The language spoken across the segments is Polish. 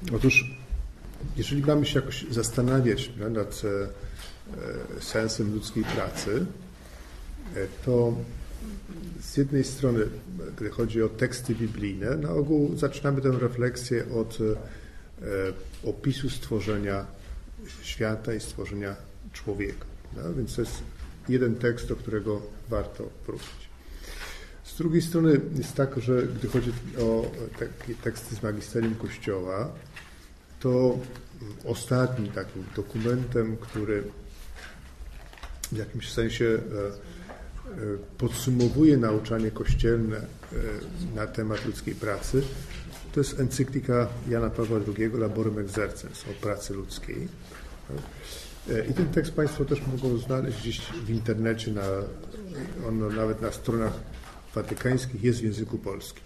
Otóż, jeżeli mamy się jakoś zastanawiać nad sensem ludzkiej pracy, to z jednej strony, gdy chodzi o teksty biblijne, na ogół zaczynamy tę refleksję od opisu stworzenia świata i stworzenia człowieka. No? Więc to jest jeden tekst, do którego warto wrócić. Z drugiej strony jest tak, że gdy chodzi o takie teksty z magisterium Kościoła, to ostatnim takim dokumentem, który w jakimś sensie podsumowuje nauczanie kościelne na temat ludzkiej pracy, to jest encyklika Jana Pawła II Laborem Exercens o pracy ludzkiej. I ten tekst Państwo też mogą znaleźć gdzieś w internecie, on nawet na stronach watykańskich jest w języku polskim.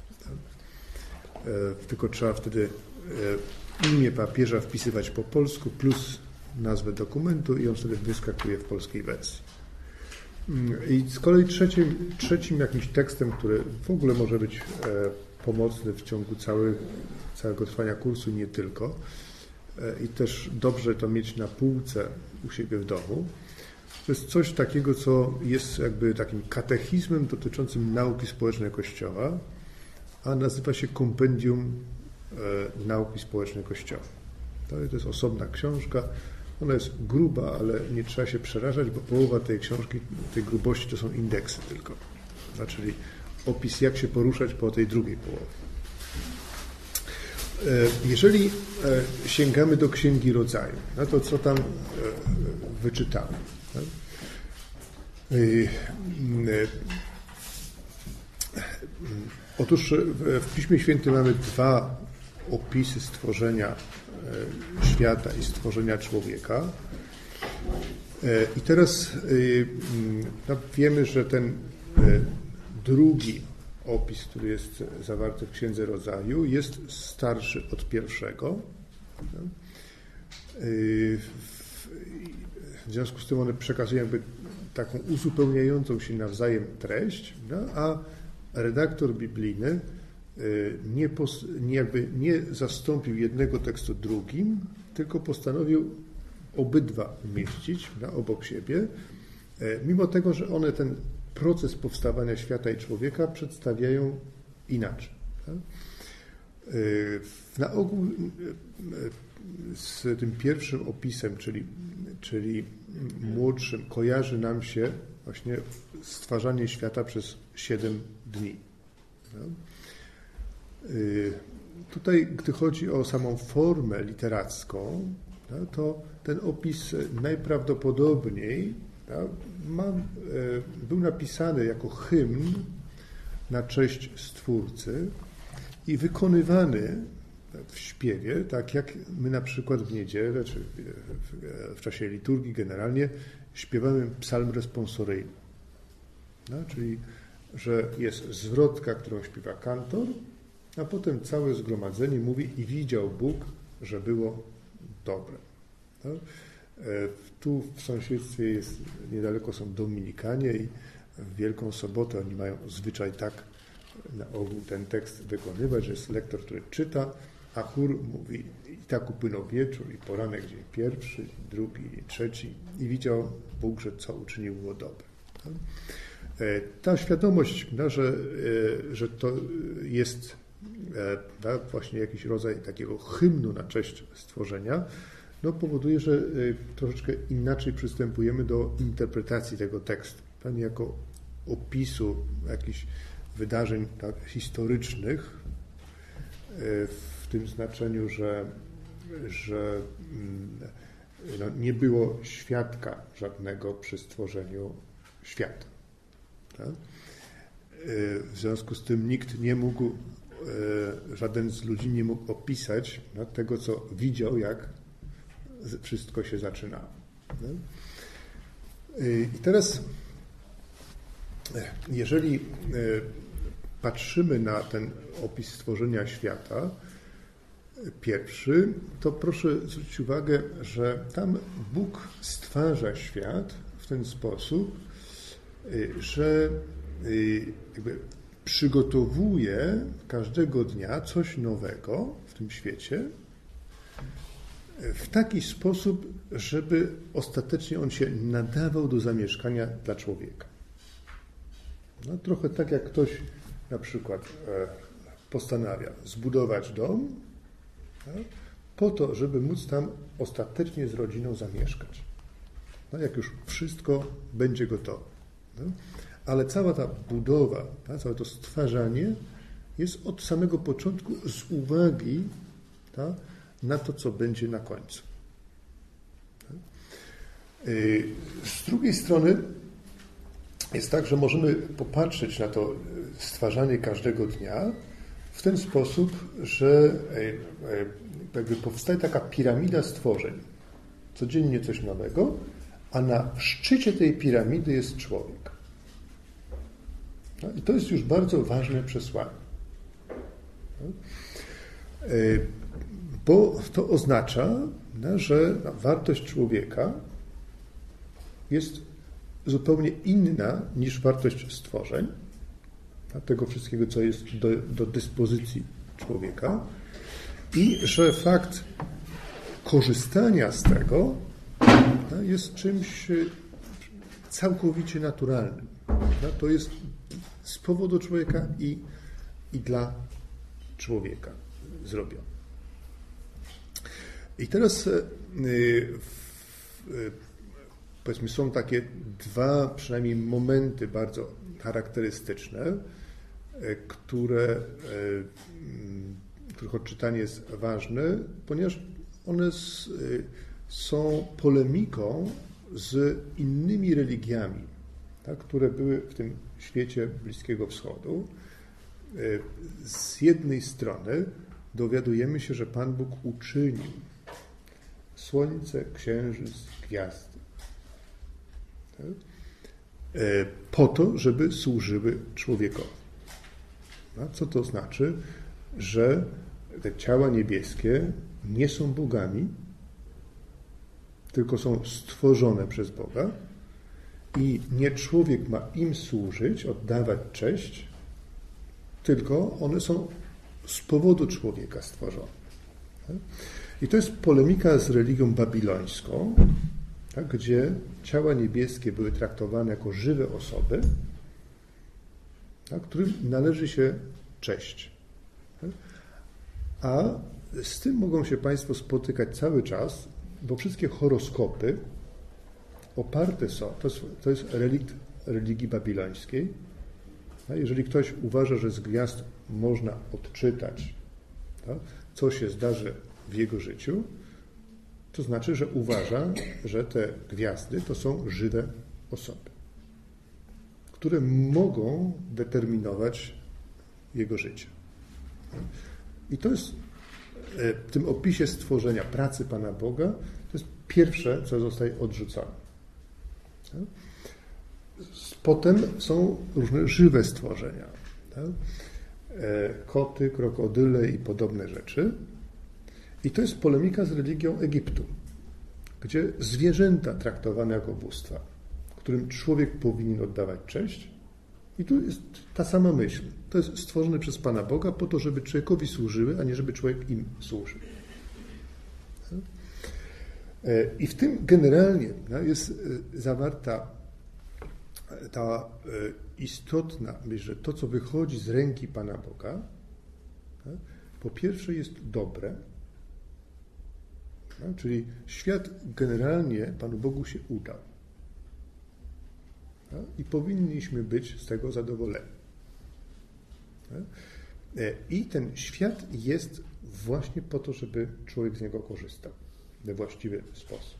Tylko trzeba wtedy imię papieża wpisywać po polsku plus nazwę dokumentu i on wtedy wyskakuje w polskiej wersji. I z kolei trzecim jakimś tekstem, który w ogóle może być pomocny w ciągu całego trwania kursu, nie tylko, i też dobrze to mieć na półce u siebie w domu, to jest coś takiego, co jest jakby takim katechizmem dotyczącym nauki społecznej Kościoła, a nazywa się Kompendium Nauki Społecznej Kościoła. To jest osobna książka. Ona jest gruba, ale nie trzeba się przerażać, bo połowa tej książki, tej grubości to są indeksy tylko. Czyli opis, jak się poruszać po tej drugiej połowie. Jeżeli sięgamy do Księgi Rodzaju, no to co tam wyczytamy? Otóż w Piśmie Świętym mamy dwa opisy stworzenia świata i stworzenia człowieka. I teraz wiemy, że ten drugi opis, który jest zawarty w Księdze Rodzaju, jest starszy od pierwszego. W związku z tym one przekazują jakby taką uzupełniającą się nawzajem treść, a redaktor biblijny nie zastąpił jednego tekstu drugim, tylko postanowił obydwa umieścić obok siebie, mimo tego, że one ten proces powstawania świata i człowieka przedstawiają inaczej. Na ogół z tym pierwszym opisem, czyli młodszym, kojarzy nam się właśnie stwarzanie świata przez 7 dni. Tutaj, gdy chodzi o samą formę literacką, to ten opis najprawdopodobniej był napisany jako hymn na cześć Stwórcy i wykonywany w śpiewie, tak jak my na przykład w niedzielę, czy w czasie liturgii generalnie śpiewamy psalm responsoryjny. Czyli, że jest zwrotka, którą śpiewa kantor, a potem całe zgromadzenie mówi i widział Bóg, że było dobre. Tu w sąsiedztwie niedaleko są Dominikanie i w Wielką Sobotę oni mają zwyczaj tak na ogół ten tekst wykonywać, że jest lektor, który czyta, a chór mówi i tak upłynął wieczór i poranek dzień pierwszy, drugi, trzeci i widział Bóg, że co uczynił było dobre. Ta świadomość, że to jest właśnie jakiś rodzaj takiego hymnu na cześć stworzenia, powoduje, że troszeczkę inaczej przystępujemy do interpretacji tego tekstu. Nie jako opisu jakichś wydarzeń historycznych, w tym znaczeniu, że nie było świadka żadnego przy stworzeniu świata. Tak? W związku z tym nikt nie mógł, żaden z ludzi nie mógł opisać tego, co widział, jak wszystko się zaczynało. I teraz, jeżeli patrzymy na ten opis stworzenia świata, pierwszy, to proszę zwrócić uwagę, że tam Bóg stwarza świat w ten sposób, że jakby przygotowuje każdego dnia coś nowego w tym świecie w taki sposób, żeby ostatecznie on się nadawał do zamieszkania dla człowieka. No, trochę tak jak ktoś na przykład postanawia zbudować dom, tak, po to, żeby móc tam ostatecznie z rodziną zamieszkać. No, jak już wszystko będzie gotowe. No. Ale cała ta budowa, tak, całe to stwarzanie jest od samego początku z uwagi, tak, na to, co będzie na końcu. Z drugiej strony jest tak, że możemy popatrzeć na to stwarzanie każdego dnia w ten sposób, że jakby powstaje taka piramida stworzeń. Codziennie coś nowego, a na szczycie tej piramidy jest człowiek. No i to jest już bardzo ważne przesłanie. Bo to oznacza, że wartość człowieka jest zupełnie inna niż wartość stworzeń, tego wszystkiego, co jest do dyspozycji człowieka, i że fakt korzystania z tego jest czymś całkowicie naturalnym. To jest z powodu człowieka i dla człowieka zrobione. I teraz powiedzmy, są takie dwa przynajmniej momenty bardzo charakterystyczne, których odczytanie jest ważne, ponieważ one są polemiką z innymi religiami, tak, które były w tym świecie Bliskiego Wschodu. Z jednej strony dowiadujemy się, że Pan Bóg uczynił słońce, księżyc, gwiazdy, tak, po to, żeby służyły człowiekowi. A co to znaczy? Że te ciała niebieskie nie są bogami, tylko są stworzone przez Boga i nie człowiek ma im służyć, oddawać cześć, tylko one są z powodu człowieka stworzone. I to jest polemika z religią babilońską, tak, gdzie ciała niebieskie były traktowane jako żywe osoby, tak, którym należy się cześć. Tak? A z tym mogą się Państwo spotykać cały czas, bo wszystkie horoskopy oparte są, to jest relikt religii babilońskiej. Jeżeli ktoś uważa, że z gwiazd można odczytać, tak, co się zdarzy w jego życiu, to znaczy, że uważa, że te gwiazdy to są żywe osoby, które mogą determinować jego życie. I to jest w tym opisie stworzenia pracy Pana Boga, to jest pierwsze, co zostaje odrzucone. Potem są różne żywe stworzenia. Tak? Koty, krokodyle i podobne rzeczy. I to jest polemika z religią Egiptu, gdzie zwierzęta traktowane jako bóstwa, którym człowiek powinien oddawać cześć. I tu jest ta sama myśl. To jest stworzone przez Pana Boga po to, żeby człowiekowi służyły, a nie żeby człowiek im służył. I w tym generalnie jest zawarta ta istotna myśl, że to, co wychodzi z ręki Pana Boga, po pierwsze jest dobre, czyli świat generalnie Panu Bogu się udał. I powinniśmy być z tego zadowoleni. I ten świat jest właśnie po to, żeby człowiek z niego korzystał we właściwy sposób.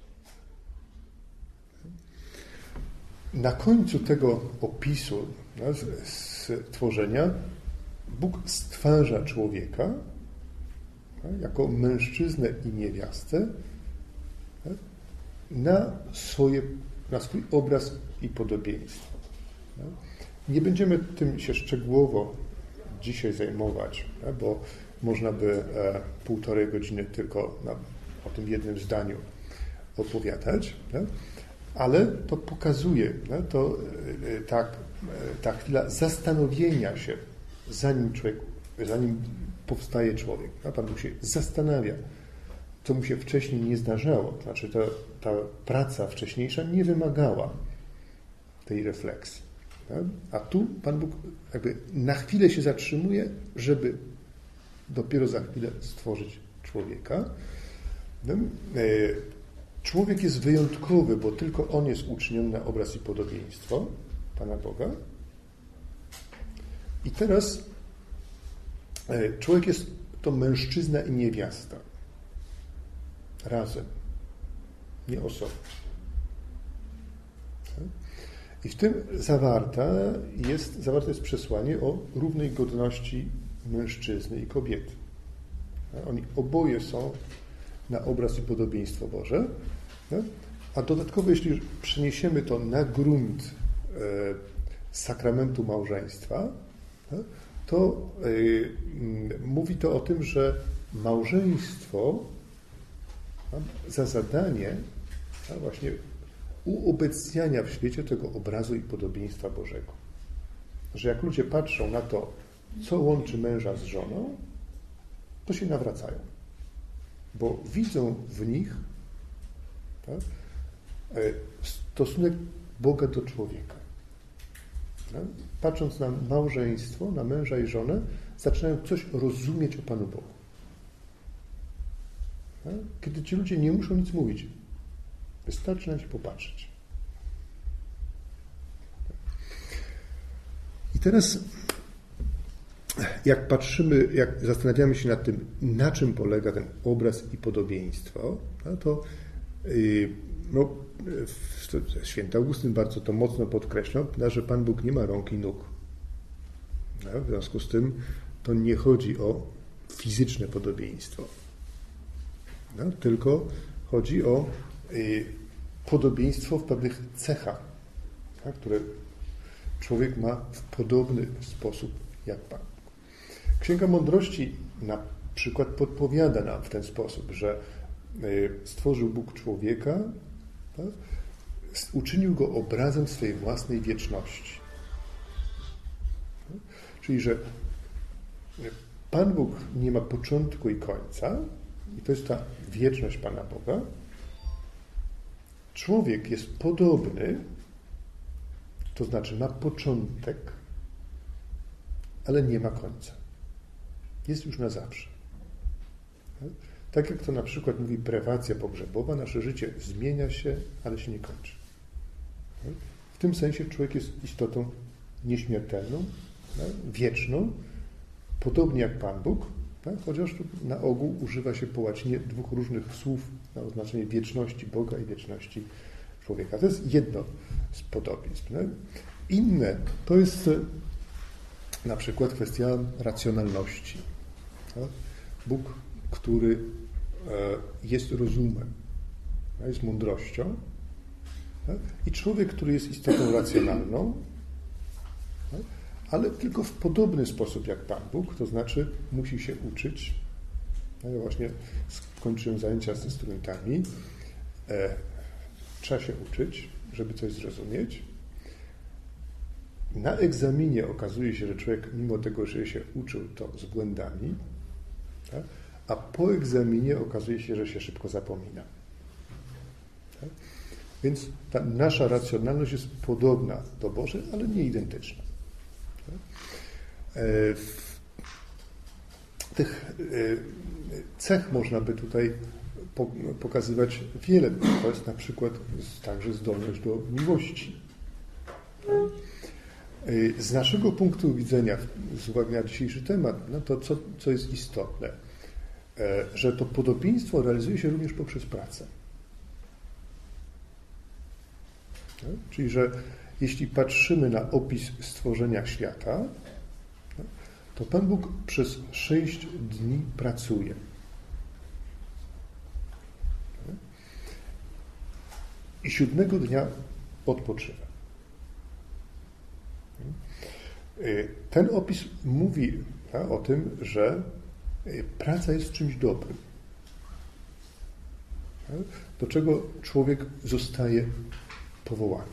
Na końcu tego opisu stworzenia Bóg stwarza człowieka jako mężczyznę i niewiastę na swój obraz i podobieństwo. Nie będziemy tym się szczegółowo dzisiaj zajmować, bo można by 1,5 godziny tylko o tym jednym zdaniu opowiadać, ale to pokazuje, ta chwila zastanowienia się, zanim powstaje człowiek. Pan Bóg się zastanawia, co mu się wcześniej nie zdarzało. To znaczy ta praca wcześniejsza nie wymagała tej refleksji. Tak? A tu Pan Bóg jakby na chwilę się zatrzymuje, żeby dopiero za chwilę stworzyć człowieka. Człowiek jest wyjątkowy, bo tylko on jest uczyniony na obraz i podobieństwo Pana Boga. I teraz człowiek jest to mężczyzna i niewiasta. Razem. Nie osobno. I w tym zawarte jest przesłanie o równej godności mężczyzny i kobiety. Oni oboje są na obraz i podobieństwo Boże. A dodatkowo, jeśli przeniesiemy to na grunt sakramentu małżeństwa, to mówi to o tym, że małżeństwo za zadanie właśnie uobecniania w świecie tego obrazu i podobieństwa Bożego. Że jak ludzie patrzą na to, co łączy męża z żoną, to się nawracają. Bo widzą w nich stosunek Boga do człowieka. Patrząc na małżeństwo, na męża i żonę, zaczynają coś rozumieć o Panu Bogu. Kiedy ci ludzie nie muszą nic mówić. Wystarczy na nie popatrzeć. I teraz, jak patrzymy, jak zastanawiamy się nad tym, na czym polega ten obraz i podobieństwo, to święty Augustyn bardzo to mocno podkreślał, że Pan Bóg nie ma rąk i nóg. W związku z tym to nie chodzi o fizyczne podobieństwo, tylko chodzi o podobieństwo w pewnych cechach, które człowiek ma w podobny sposób jak Pan Bóg. Księga Mądrości na przykład podpowiada nam w ten sposób, że stworzył Bóg człowieka, uczynił go obrazem swej własnej wieczności. Czyli, że Pan Bóg nie ma początku i końca, i to jest ta wieczność Pana Boga. Człowiek jest podobny, to znaczy ma początek, ale nie ma końca. Jest już na zawsze. Tak jak to na przykład mówi prewacja pogrzebowa, nasze życie zmienia się, ale się nie kończy. W tym sensie człowiek jest istotą nieśmiertelną, wieczną, podobnie jak Pan Bóg, chociaż tu na ogół używa się po łacinie dwóch różnych słów na oznaczenie wieczności Boga i wieczności człowieka. To jest jedno z podobieństw. Inne to jest na przykład kwestia racjonalności. Bóg, który jest rozumem, jest mądrością, i człowiek, który jest istotą racjonalną, ale tylko w podobny sposób jak Pan Bóg, to znaczy musi się uczyć. Ja właśnie skończyłem zajęcia ze studentami. Trzeba się uczyć, żeby coś zrozumieć. Na egzaminie okazuje się, że człowiek, mimo tego, że się uczył, to z błędami, tak? A po egzaminie okazuje się, że się szybko zapomina. Tak? Więc ta nasza racjonalność jest podobna do Bożej, ale nie identyczna. Tak? Tych cech można by tutaj pokazywać wiele. To jest na przykład także zdolność do miłości. Z naszego punktu widzenia, z uwagi na dzisiejszy temat, no to co jest istotne, że to podobieństwo realizuje się również poprzez pracę. Czyli, że jeśli patrzymy na opis stworzenia świata, to Pan Bóg przez 6 dni pracuje. I 7 dnia odpoczywa. Ten opis mówi o tym, że praca jest czymś dobrym, do czego człowiek zostaje powołany.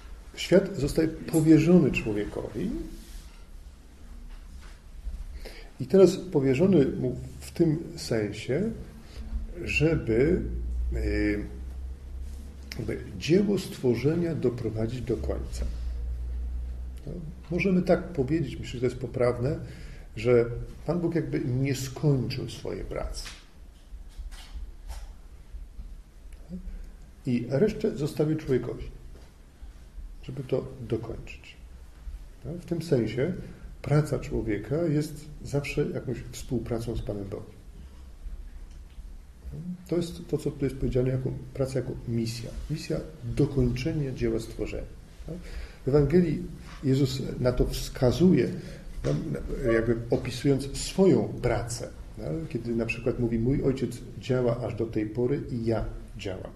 Świat zostaje powierzony człowiekowi I teraz powierzony mu w tym sensie, żeby dzieło stworzenia doprowadzić do końca. No, możemy tak powiedzieć, myślę, że to jest poprawne, że Pan Bóg jakby nie skończył swojej pracy. I resztę zostawił człowiekowi, żeby to dokończyć. W tym sensie praca człowieka jest zawsze jakąś współpracą z Panem Bogiem. To jest to, co tu jest powiedziane, jako praca jako misja. Misja dokończenia dzieła stworzenia. W Ewangelii Jezus na to wskazuje, jakby opisując swoją pracę. Kiedy na przykład mówi, mój Ojciec działa aż do tej pory i ja działam.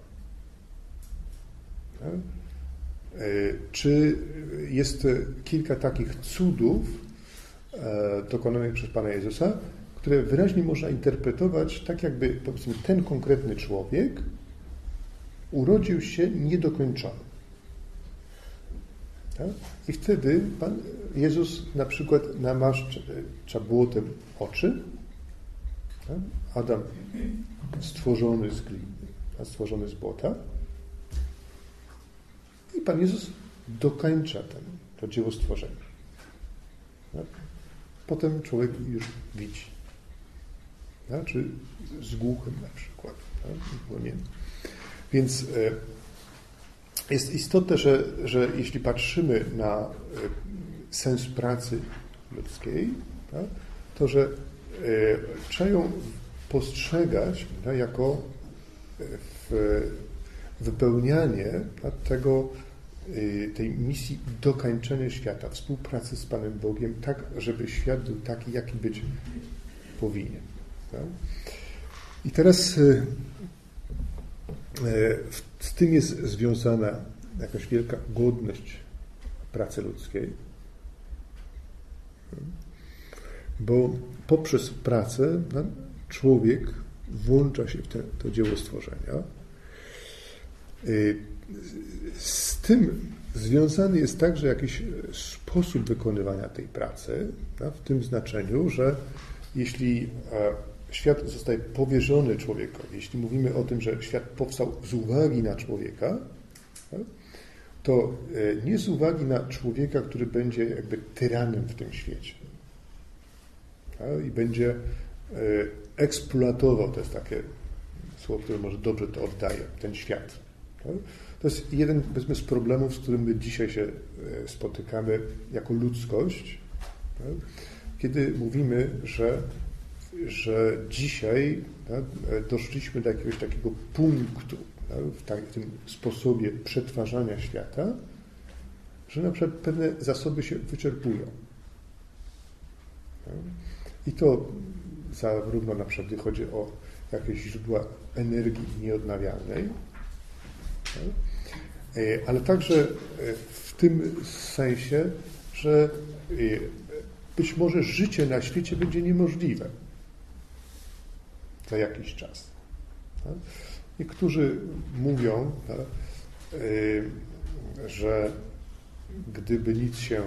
Czy jest kilka takich cudów dokonanych przez Pana Jezusa, które wyraźnie można interpretować tak, jakby powiedzmy ten konkretny człowiek urodził się niedokończony. Tak? I wtedy Pan Jezus na przykład namaszcza błotem oczy. Tak? Adam stworzony z gliny, a stworzony z błota. I Pan Jezus dokończa to dzieło stworzenia. Tak? Potem człowiek już widzi. Tak? Czy z głuchym na przykład. Tak? No nie. Więc jest istotne, że jeśli patrzymy na sens pracy ludzkiej, tak? To że trzeba ją postrzegać jako wypełnianie tej misji dokończenia świata, współpracy z Panem Bogiem, tak, żeby świat był taki, jaki być powinien. Tak? I teraz z tym jest związana jakaś wielka godność pracy ludzkiej, bo poprzez pracę człowiek włącza się w to dzieło stworzenia. Z tym związany jest także jakiś sposób wykonywania tej pracy, w tym znaczeniu, że jeśli świat zostaje powierzony człowiekowi, jeśli mówimy o tym, że świat powstał z uwagi na człowieka, to nie z uwagi na człowieka, który będzie jakby tyranem w tym świecie i będzie eksploatował, to jest takie słowo, które może dobrze to oddaje, ten świat. To jest jeden, powiedzmy, z problemów, z którym my dzisiaj się spotykamy jako ludzkość, kiedy mówimy, że dzisiaj doszliśmy do jakiegoś takiego punktu w tym sposobie przetwarzania świata, że na przykład pewne zasoby się wyczerpują. I to zarówno na przykład, gdy chodzi o jakieś źródła energii nieodnawialnej, ale także w tym sensie, że być może życie na świecie będzie niemożliwe za jakiś czas. Niektórzy mówią, że gdyby nic się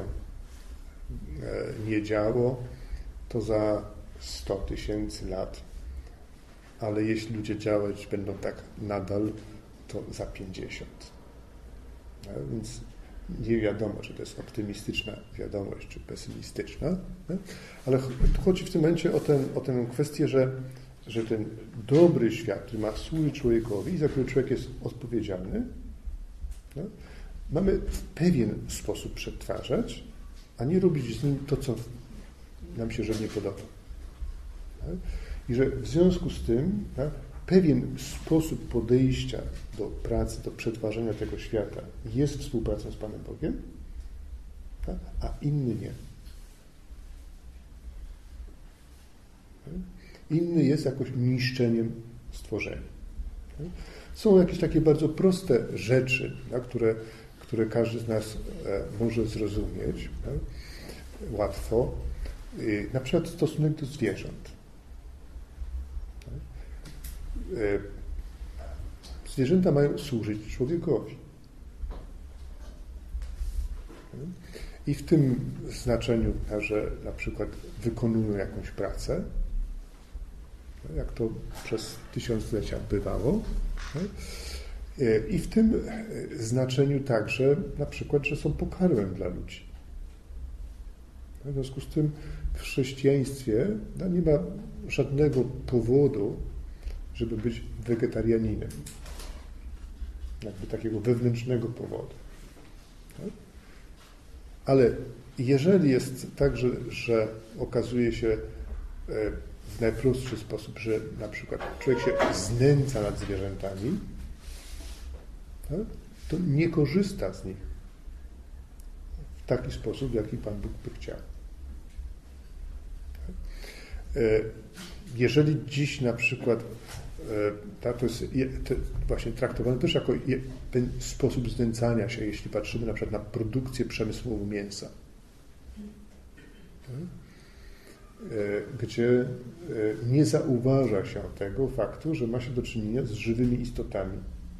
nie działo, to za 100 000 lat, ale jeśli ludzie działać będą tak nadal, to za 50. Więc nie wiadomo, czy to jest optymistyczna wiadomość, czy pesymistyczna, ale tu chodzi w tym momencie o tę kwestię, że ten dobry świat, który ma służyć człowiekowi, za który człowiek jest odpowiedzialny, mamy w pewien sposób przetwarzać, a nie robić z nim to, co nam się żadnie podoba. I że w związku z tym pewien sposób podejścia do pracy, do przetwarzania tego świata jest współpracą z Panem Bogiem, a inny nie. Inny jest jakoś niszczeniem stworzenia. Są jakieś takie bardzo proste rzeczy, które każdy z nas może zrozumieć łatwo. Na przykład stosunek do zwierząt. Zwierzęta mają służyć człowiekowi. I w tym znaczeniu, że na przykład wykonują jakąś pracę, jak to przez tysiąclecia bywało. I w tym znaczeniu także na przykład, że są pokarmem dla ludzi. W związku z tym w chrześcijaństwie nie ma żadnego powodu, żeby być wegetarianinem. Jakby takiego wewnętrznego powodu. Ale jeżeli jest tak, że okazuje się w najprostszy sposób, że na przykład człowiek się znęca nad zwierzętami, to nie korzysta z nich w taki sposób, w jaki Pan Bóg by chciał. Jeżeli dziś na przykład to jest właśnie traktowane też jako ten sposób znęcania się, jeśli patrzymy na przykład na produkcję przemysłową mięsa, gdzie nie zauważa się tego faktu, że ma się do czynienia z żywymi istotami.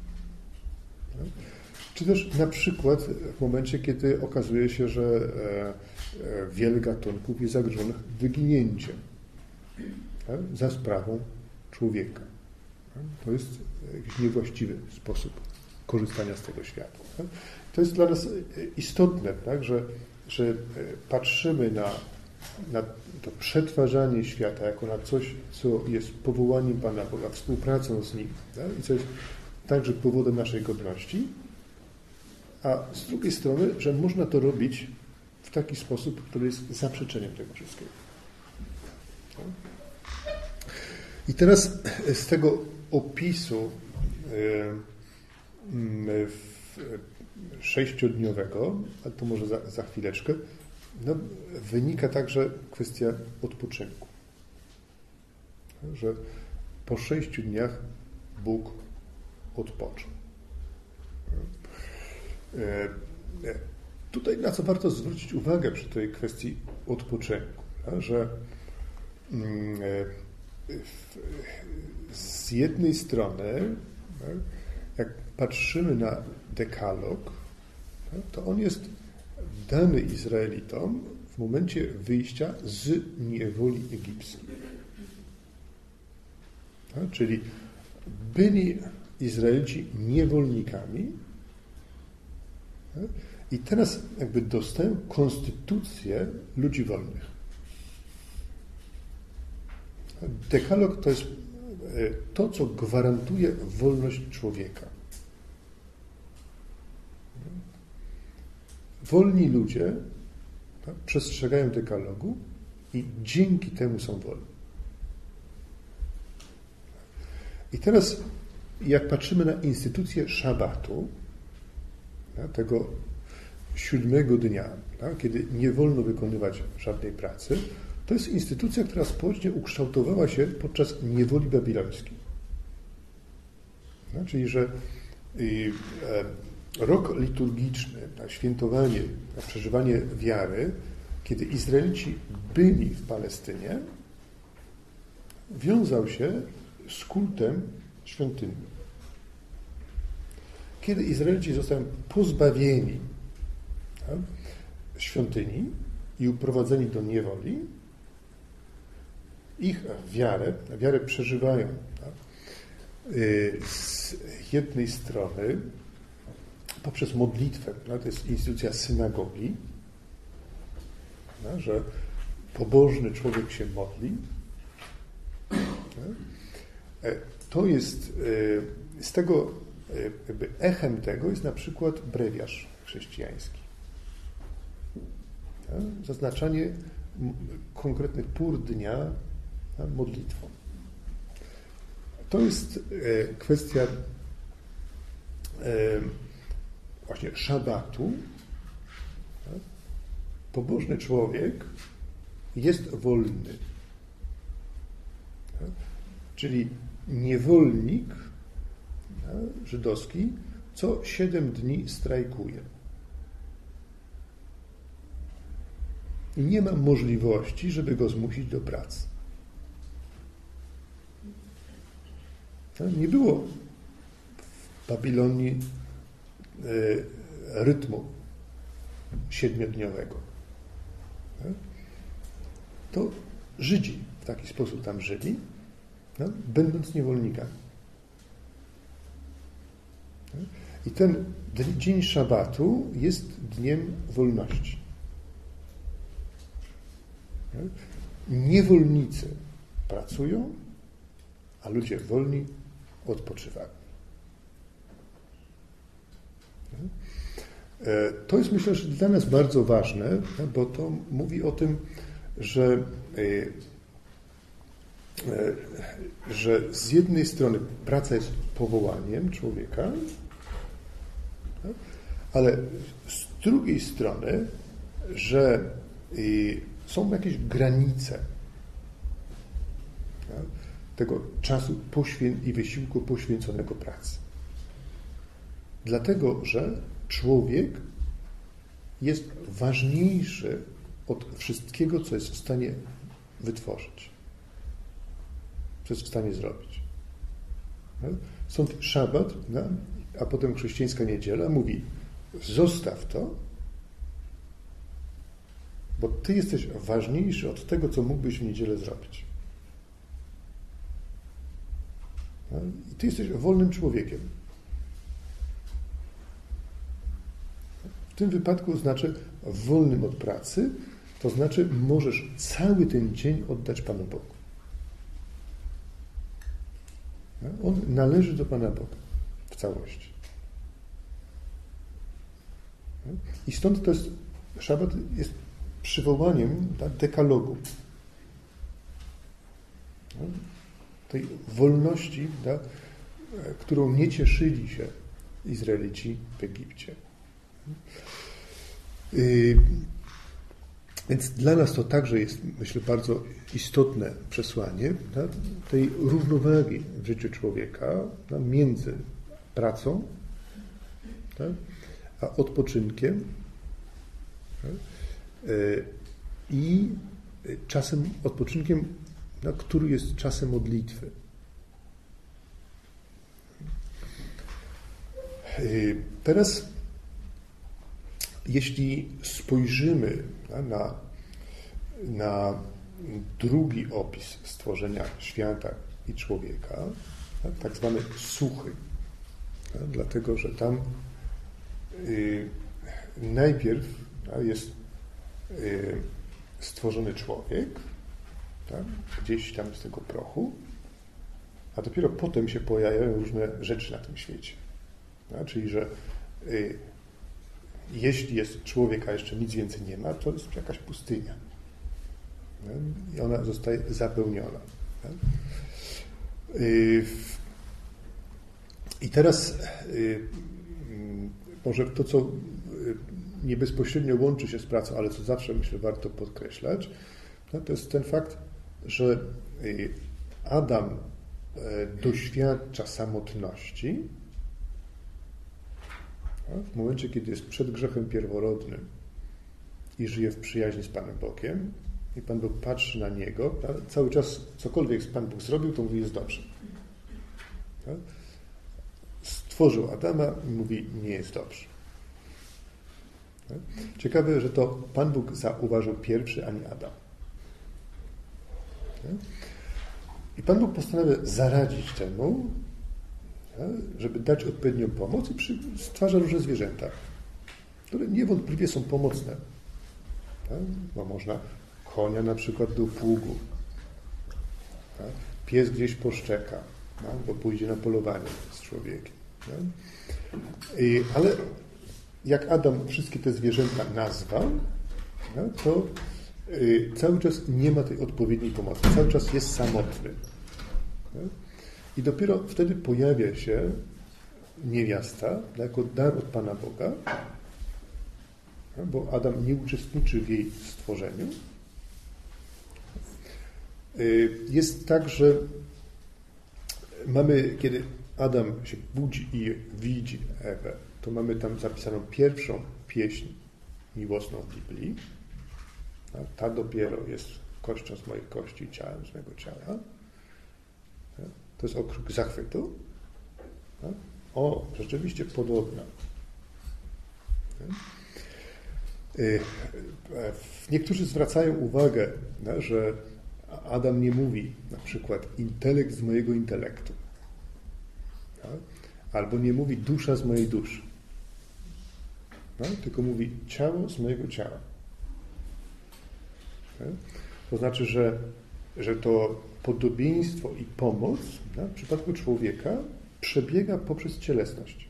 Czy też na przykład w momencie, kiedy okazuje się, że wiele gatunków jest zagrożonych wyginięciem za sprawą człowieka. To jest jakiś niewłaściwy sposób korzystania z tego świata. To jest dla nas istotne, tak, że patrzymy na to przetwarzanie świata jako na coś, co jest powołaniem Pana Boga, współpracą z Nim, tak, i co jest także powodem naszej godności, a z drugiej strony, że można to robić w taki sposób, który jest zaprzeczeniem tego wszystkiego. I teraz z tego opisu sześciodniowego, ale to może za chwileczkę, wynika także kwestia odpoczynku. Że po 6 dniach Bóg odpoczął. Tutaj na co warto zwrócić uwagę przy tej kwestii odpoczynku, że z jednej strony, jak patrzymy na dekalog, to on jest dany Izraelitom w momencie wyjścia z niewoli egipskiej. Czyli byli Izraelici niewolnikami i teraz jakby dostają konstytucję ludzi wolnych. Dekalog to jest to, co gwarantuje wolność człowieka. Wolni ludzie przestrzegają dekalogu i dzięki temu są wolni. I teraz, jak patrzymy na instytucję szabatu, tego 7 dnia, kiedy nie wolno wykonywać żadnej pracy, to jest instytucja, która społecznie ukształtowała się podczas niewoli babilońskiej. Czyli, że rok liturgiczny, świętowanie, przeżywanie wiary, kiedy Izraelici byli w Palestynie, wiązał się z kultem świątyni. Kiedy Izraelici zostają pozbawieni świątyni i uprowadzeni do niewoli, ich wiarę przeżywają z jednej strony poprzez modlitwę, to jest instytucja synagogi, że pobożny człowiek się modli. To jest z tego jakby echem tego jest na przykład brewiarz chrześcijański. Zaznaczanie konkretnych pór dnia modlitwą. To jest kwestia właśnie szabatu. Pobożny człowiek jest wolny. Czyli niewolnik żydowski co 7 dni strajkuje. I nie ma możliwości, żeby go zmusić do pracy. Nie było w Babilonii rytmu 7-dniowego. To Żydzi w taki sposób tam żyli, będąc niewolnikami. I ten dzień szabatu jest dniem wolności. Niewolnicy pracują, a ludzie wolni odpoczywają. To jest, myślę, że dla nas bardzo ważne, bo to mówi o tym, że z jednej strony praca jest powołaniem człowieka, ale z drugiej strony, że są jakieś granice tego czasu i wysiłku poświęconego pracy. Dlatego, że człowiek jest ważniejszy od wszystkiego, co jest w stanie wytworzyć, co jest w stanie zrobić. Stąd szabat, a potem chrześcijańska niedziela mówi: zostaw to, bo ty jesteś ważniejszy od tego, co mógłbyś w niedzielę zrobić. I ty jesteś wolnym człowiekiem. W tym wypadku znaczy wolnym od pracy, to znaczy możesz cały ten dzień oddać Panu Bogu. On należy do Pana Boga w całości. I stąd to jest, szabat jest przywołaniem dekalogu. Tej wolności, którą nie cieszyli się Izraelici w Egipcie. Więc dla nas to także jest, myślę, bardzo istotne przesłanie tej równowagi w życiu człowieka między pracą a odpoczynkiem i odpoczynkiem, który jest czasem modlitwy. Teraz, jeśli spojrzymy na drugi opis stworzenia świata i człowieka, tak zwany suchy, dlatego że tam najpierw jest stworzony człowiek, gdzieś tam z tego prochu, a dopiero potem się pojawiają różne rzeczy na tym świecie. Czyli, że jeśli jest człowiek, a jeszcze nic więcej nie ma, to jest jakaś pustynia. I ona zostaje zapełniona. I teraz może to, co nie bezpośrednio łączy się z pracą, ale co zawsze, myślę, warto podkreślać, to jest ten fakt, że Adam doświadcza samotności w momencie, kiedy jest przed grzechem pierworodnym i żyje w przyjaźni z Panem Bogiem i Pan Bóg patrzy na niego, cały czas cokolwiek Pan Bóg zrobił, to mówi, jest dobrze. Stworzył Adama i mówi, nie jest dobrze. Ciekawe, że to Pan Bóg zauważył pierwszy, a nie Adam. I Pan Bóg postanawia zaradzić temu, żeby dać odpowiednią pomoc i stwarza różne zwierzęta, które niewątpliwie są pomocne. Bo można konia na przykład do pługu. Pies gdzieś poszczeka, bo pójdzie na polowanie z człowiekiem. Ale jak Adam wszystkie te zwierzęta nazwał, to cały czas nie ma tej odpowiedniej pomocy. Cały czas jest samotny. I dopiero wtedy pojawia się niewiasta jako dar od Pana Boga, bo Adam nie uczestniczy w jej stworzeniu. Jest tak, że mamy, kiedy Adam się budzi i widzi Ewę, to mamy tam zapisaną pierwszą pieśń miłosną w Biblii. Ta dopiero jest kością z moich kości, ciałem z mego ciała. To jest okrzyk zachwytu. O, rzeczywiście podobna. Niektórzy zwracają uwagę, że Adam nie mówi na przykład intelekt z mojego intelektu, albo nie mówi dusza z mojej duszy, tylko mówi ciało z mojego ciała. To znaczy, że to podobieństwo i pomoc w przypadku człowieka przebiega poprzez cielesność.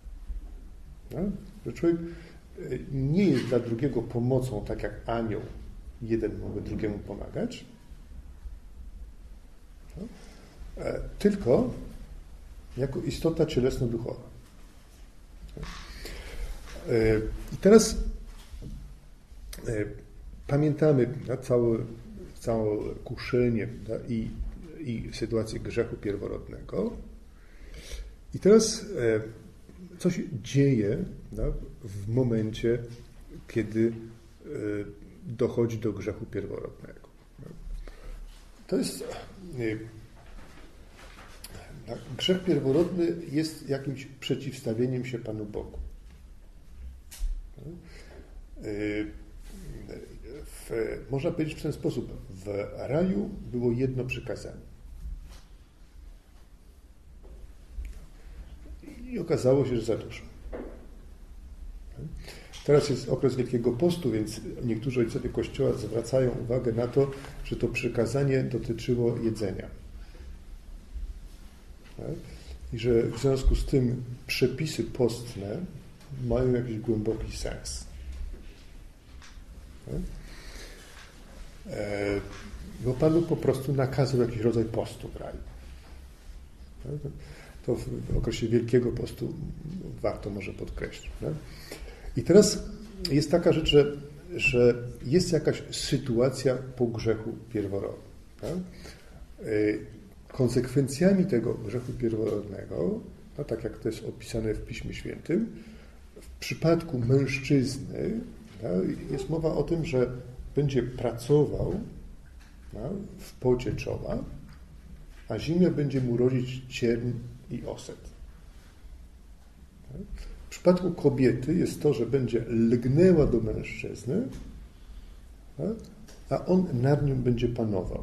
Że człowiek nie jest dla drugiego pomocą, tak jak anioł, jeden może drugiemu pomagać, tylko jako istota cielesno-duchowa. I teraz pamiętamy całe kuszenie i sytuację grzechu pierworodnego. I teraz co się dzieje w momencie, kiedy dochodzi do grzechu pierworodnego. To jest... Grzech pierworodny jest jakimś przeciwstawieniem się Panu Bogu. Można powiedzieć w ten sposób. W raju było jedno przykazanie. I okazało się, że za dużo. Teraz jest okres Wielkiego Postu, więc niektórzy ojcowie Kościoła zwracają uwagę na to, że to przykazanie dotyczyło jedzenia. I że w związku z tym przepisy postne mają jakiś głęboki sens. Bo Pan po prostu nakazał jakiś rodzaj postu w raju. To w okresie Wielkiego Postu warto może podkreślić. I teraz jest taka rzecz, że jest jakaś sytuacja po grzechu pierworodnym. Konsekwencjami tego grzechu pierworodnego, tak jak to jest opisane w Piśmie Świętym, w przypadku mężczyzny jest mowa o tym, że będzie pracował w pocie czoła, a ziemia będzie mu rodzić cierń i oset. W przypadku kobiety jest to, że będzie lgnęła do mężczyzny, a on nad nią będzie panował.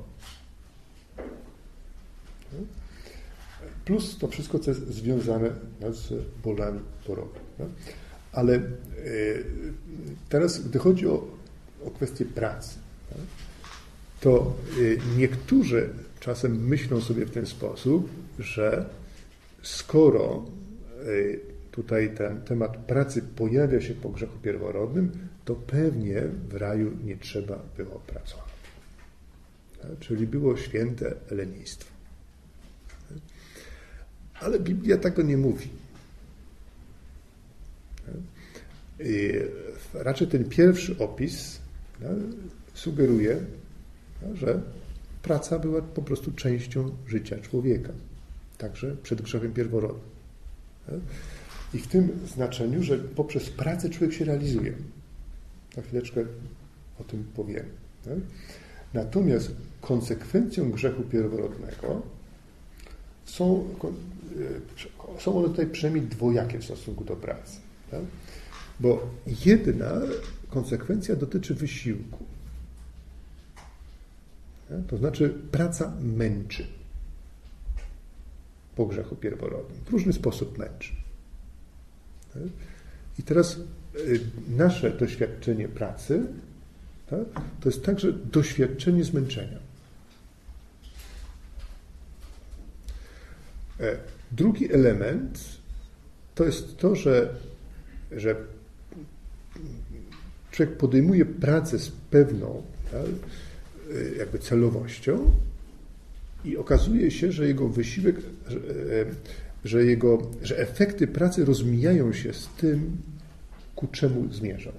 Plus to wszystko, co jest związane z bolami porodu. Ale teraz, gdy chodzi o kwestię pracy, to niektórzy czasem myślą sobie w ten sposób, że skoro tutaj ten temat pracy pojawia się po grzechu pierworodnym, to pewnie w raju nie trzeba było pracować. Czyli było święte lenistwo. Ale Biblia tego nie mówi. Raczej ten pierwszy opis sugeruje, że praca była po prostu częścią życia człowieka, także przed grzechem pierworodnym. I w tym znaczeniu, że poprzez pracę człowiek się realizuje. Za chwileczkę o tym powiem. Natomiast konsekwencją grzechu pierworodnego są one tutaj przynajmniej dwojakie w stosunku do pracy. Tak? Bo jedna konsekwencja dotyczy wysiłku. Tak? To znaczy praca męczy po grzechu pierworodnym. W różny sposób męczy. Tak? I teraz nasze doświadczenie pracy, tak? To jest także doświadczenie zmęczenia. Drugi element to jest to, że człowiek podejmuje pracę z pewną jakby celowością i okazuje się, że jego wysiłek, że efekty pracy rozmijają się z tym, ku czemu zmierzał.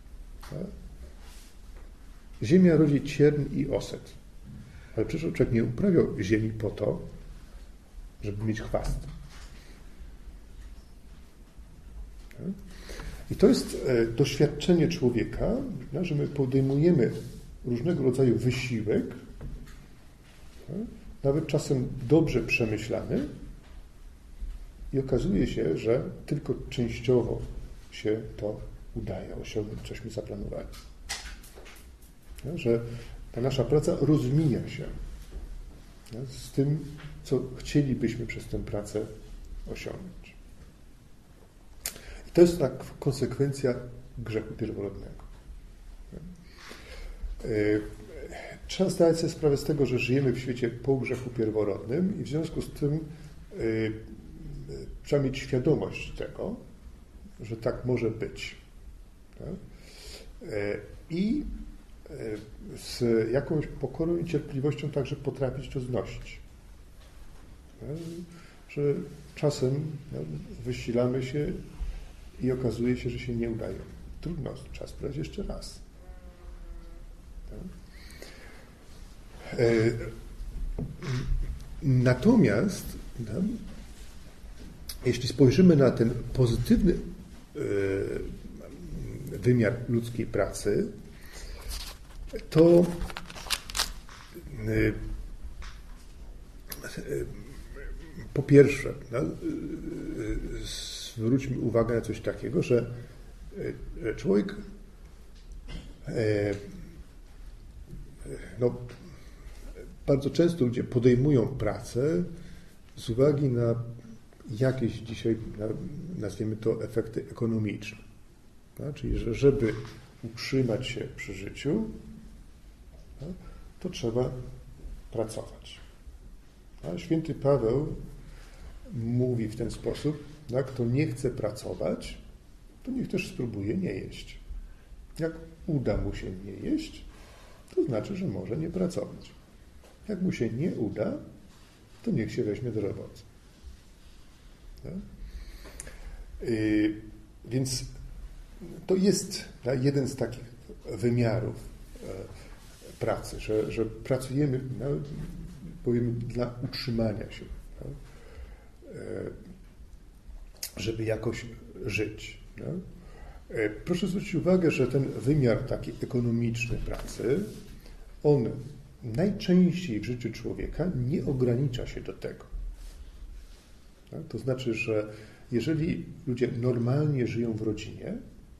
Ziemia rodzi cierń i oset. Ale przecież człowiek nie uprawiał ziemi po to, żeby mieć chwast. I to jest doświadczenie człowieka, że my podejmujemy różnego rodzaju wysiłek, nawet czasem dobrze przemyślany, i okazuje się, że tylko częściowo się to udaje osiągnąć, cośmy zaplanowali. Że ta nasza praca rozmija się z tym, co chcielibyśmy przez tę pracę osiągnąć. I to jest tak konsekwencja grzechu pierworodnego. Trzeba zdać sobie sprawę z tego, że żyjemy w świecie po grzechu pierworodnym i w związku z tym trzeba mieć świadomość tego, że tak może być. Tak? I z jakąś pokorą i cierpliwością także potrafić to znosić. Tak? Że czasem wysilamy się i okazuje się, że się nie udają. Trudno, trzeba spróbować jeszcze raz. Tak? Natomiast jeśli spojrzymy na ten pozytywny wymiar ludzkiej pracy, to po pierwsze zwróćmy uwagę na coś takiego, że człowiek bardzo często ludzie podejmują pracę z uwagi na jakieś dzisiaj, nazwijmy to, efekty ekonomiczne. Tak? Czyli, że żeby utrzymać się przy życiu, tak, to trzeba pracować. A święty Paweł mówi w ten sposób, tak, kto nie chce pracować, to niech też spróbuje nie jeść. Jak uda mu się nie jeść, to znaczy, że może nie pracować. Jak mu się nie uda, to niech się weźmie do roboty. Tak? Więc to jest jeden z takich wymiarów pracy, że pracujemy, powiemy, dla utrzymania się, tak? Żeby jakoś żyć. Tak? Proszę zwrócić uwagę, że ten wymiar taki ekonomiczny pracy, on najczęściej w życiu człowieka nie ogranicza się do tego. Tak? To znaczy, że jeżeli ludzie normalnie żyją w rodzinie,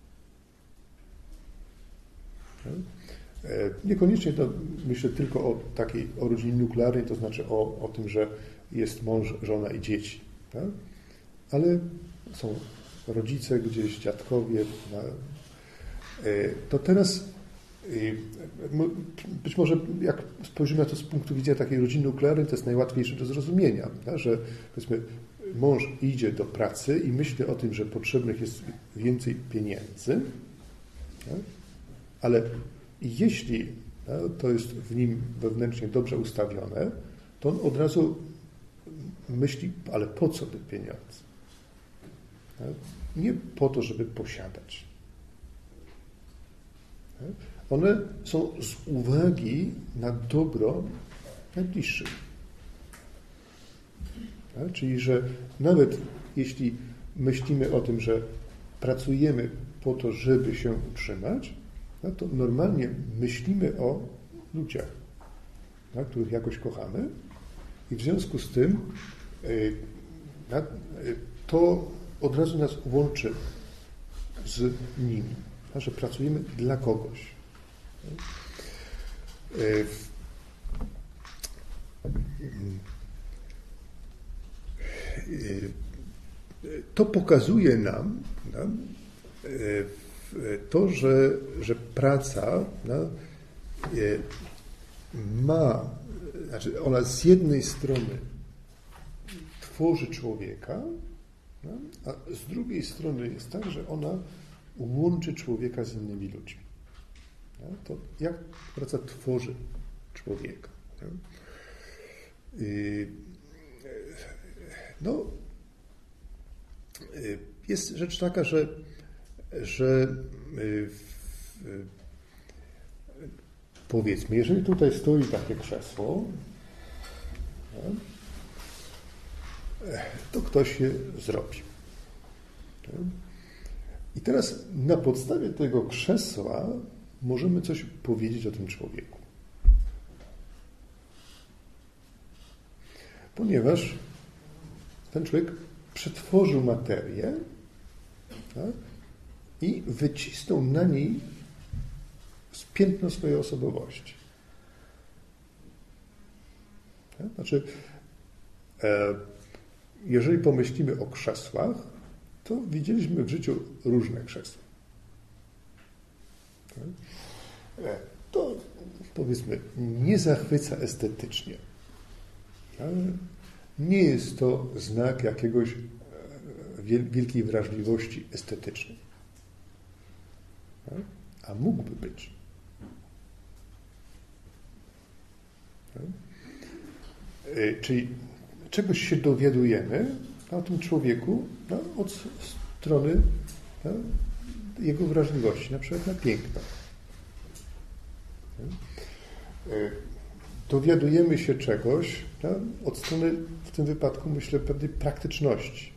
tak? Niekoniecznie to myślę tylko o rodzinie nuklearnej, to znaczy o tym, że jest mąż, żona i dzieci, tak? Ale są rodzice gdzieś, dziadkowie, to teraz być może jak spojrzymy na to z punktu widzenia takiej rodziny nuklearnej, to jest najłatwiejsze do zrozumienia, tak? Że powiedzmy mąż idzie do pracy i myśli o tym, że potrzebnych jest więcej pieniędzy, tak? Ale jeśli to jest w nim wewnętrznie dobrze ustawione, to on od razu myśli, ale po co te pieniądze? Tak? Nie po to, żeby posiadać. Tak? One są z uwagi na dobro najbliższych. Tak? Czyli, że nawet jeśli myślimy o tym, że pracujemy po to, żeby się utrzymać, no to normalnie myślimy o ludziach, tak, których jakoś kochamy i w związku z tym to od razu nas łączy z nimi, tak, że pracujemy dla kogoś. To pokazuje nam to, że praca ma, znaczy ona z jednej strony tworzy człowieka, a z drugiej strony jest tak, że ona łączy człowieka z innymi ludźmi. To jak praca tworzy człowieka? No, jest rzecz taka, że powiedzmy, jeżeli tutaj stoi takie krzesło, to ktoś je zrobi. I teraz na podstawie tego krzesła możemy coś powiedzieć o tym człowieku. Ponieważ ten człowiek przetworzył materię, tak, i wycisnął na niej piętno swojej osobowości. Znaczy, jeżeli pomyślimy o krzesłach, to widzieliśmy w życiu różne krzesła. To, powiedzmy, nie zachwyca estetycznie, ale nie jest to znak jakiegoś wielkiej wrażliwości estetycznej. A mógłby być. Czyli czegoś się dowiadujemy o tym człowieku od strony jego wrażliwości, na przykład na piękno. Dowiadujemy się czegoś od strony, w tym wypadku myślę, pewnej praktyczności.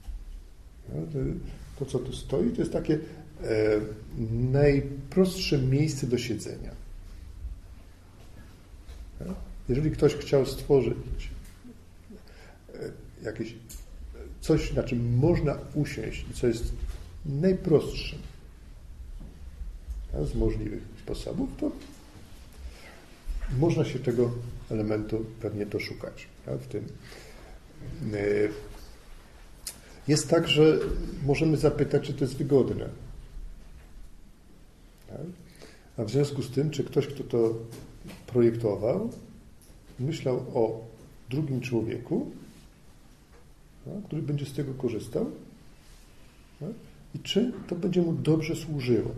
To, co tu stoi, to jest takie najprostsze miejsce do siedzenia. Jeżeli ktoś chciał stworzyć jakieś coś, na czym można usiąść i co jest najprostszym z możliwych sposobów, to można się tego elementu pewnie doszukać w tym. Jest tak, że możemy zapytać, czy to jest wygodne. A w związku z tym, czy ktoś, kto to projektował, myślał o drugim człowieku, który będzie z tego korzystał, i czy to będzie mu dobrze służyło.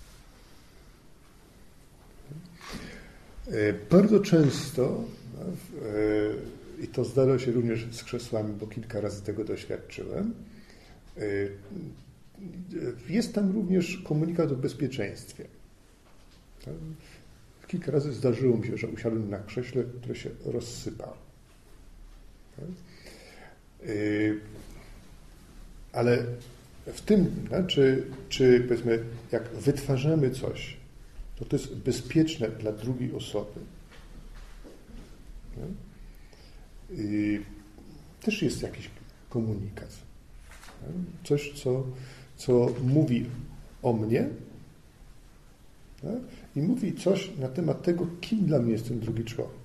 Bardzo często, i to zdarza się również z krzesłami, bo kilka razy tego doświadczyłem, jest tam również komunikat o bezpieczeństwie. Kilka razy zdarzyło mi się, że usiadłem na krześle, które się rozsypało. Ale w tym, czy powiedzmy, jak wytwarzamy coś, to jest bezpieczne dla drugiej osoby. Też jest jakiś komunikat. Coś, co mówi o mnie i mówi coś na temat tego, kim dla mnie jest ten drugi człowiek.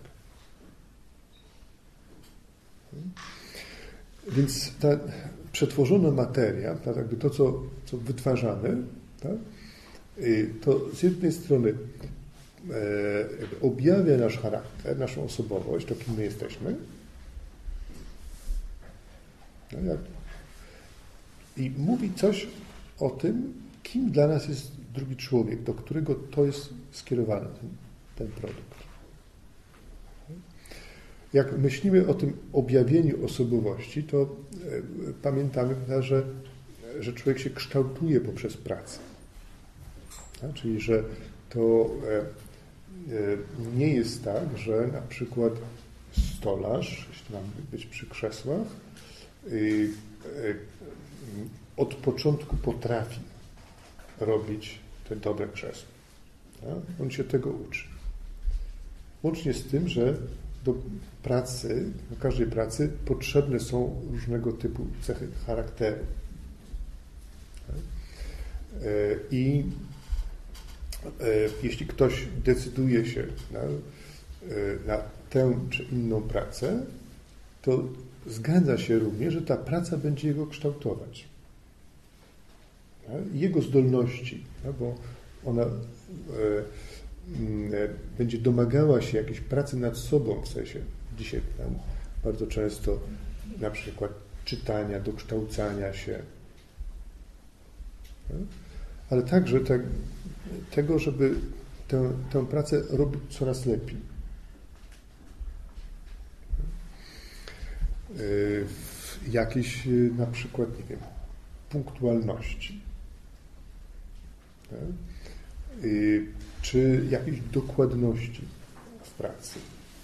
Więc ta przetworzona materia, jakby to, co wytwarzamy, to z jednej strony objawia nasz charakter, naszą osobowość, to kim my jesteśmy. I mówi coś o tym, kim dla nas jest drugi człowiek, do którego to jest skierowany, ten produkt. Jak myślimy o tym objawieniu osobowości, to pamiętamy, że człowiek się kształtuje poprzez pracę. Czyli, że to nie jest tak, że na przykład stolarz, jeśli mamy być przy krzesłach, od początku potrafi robić te dobre krzesła. On się tego uczy. Łącznie z tym, że do pracy, do każdej pracy potrzebne są różnego typu cechy charakteru. I jeśli ktoś decyduje się na tę czy inną pracę, to zgadza się również, że ta praca będzie jego kształtować. Jego zdolności, bo ona będzie domagała się jakiejś pracy nad sobą, w sensie dzisiaj bardzo często na przykład czytania, dokształcania się, ale także tego, żeby tę pracę robić coraz lepiej. Jakiejś na przykład, nie wiem, punktualności. Czy jakiejś dokładności w pracy.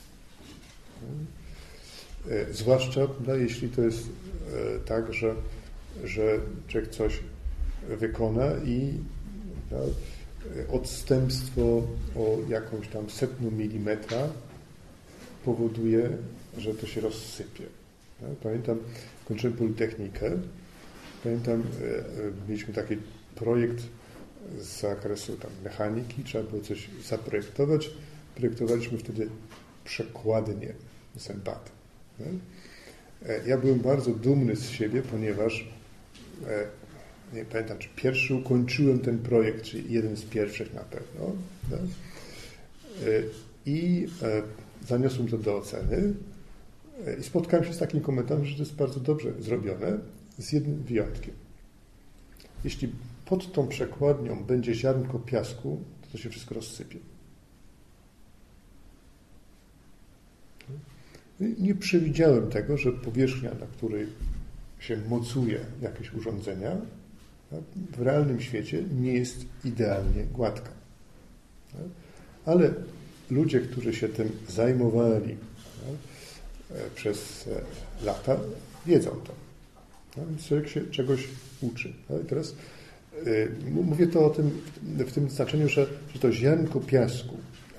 Zwłaszcza jeśli to jest tak, że człowiek coś wykona i odstępstwo o jakąś tam 100 milimetra powoduje, że to się rozsypie. Pamiętam, kończyłem Politechnikę, mieliśmy takie projekt z zakresu tam mechaniki, trzeba było coś zaprojektować. Projektowaliśmy wtedy przekładnię zębatą. Ja byłem bardzo dumny z siebie, ponieważ nie pamiętam, czy pierwszy ukończyłem ten projekt, czy jeden z pierwszych na pewno. I zaniosłem to do oceny i spotkałem się z takim komentarzem, że to jest bardzo dobrze zrobione, z jednym wyjątkiem. Jeśli pod tą przekładnią będzie ziarnko piasku, to się wszystko rozsypie. Nie przewidziałem tego, że powierzchnia, na której się mocuje jakieś urządzenia, w realnym świecie nie jest idealnie gładka. Ale ludzie, którzy się tym zajmowali przez lata, wiedzą to. Więc człowiek się czegoś uczy. I teraz mówię to o tym, w tym znaczeniu, że to ziarnko piasku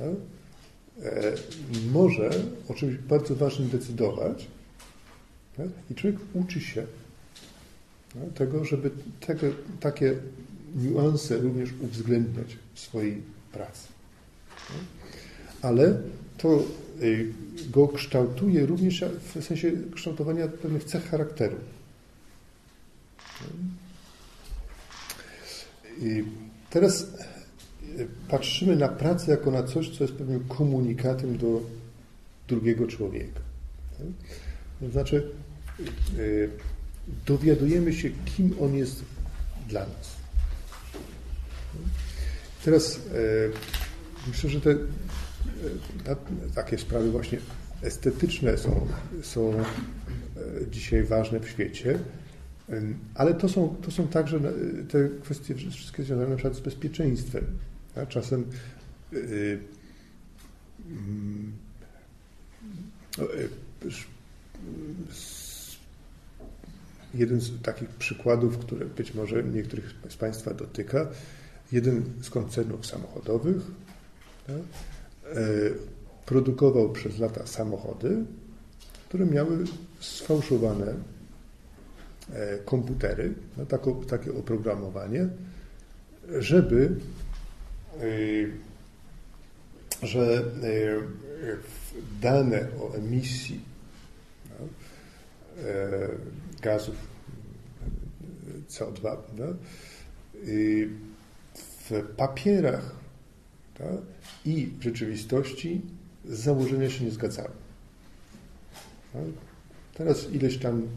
może o czymś bardzo ważnym decydować i człowiek uczy się tego, żeby takie niuanse również uwzględniać w swojej pracy. Ale to go kształtuje również w sensie kształtowania pewnych cech charakteru. I teraz patrzymy na pracę jako na coś, co jest pewnym komunikatem do drugiego człowieka. To znaczy dowiadujemy się, kim on jest dla nas. Teraz myślę, że te takie sprawy właśnie estetyczne są dzisiaj ważne w świecie, ale to są także te kwestie wszystkie związane na przykład z bezpieczeństwem. Czasem jeden z takich przykładów, które być może niektórych z Państwa dotyka, jeden z koncernów samochodowych produkował przez lata samochody, które miały sfałszowane komputery, takie oprogramowanie, żeby że dane o emisji gazów CO2 w papierach i w rzeczywistości z założenia się nie zgadzały. Teraz ileś tam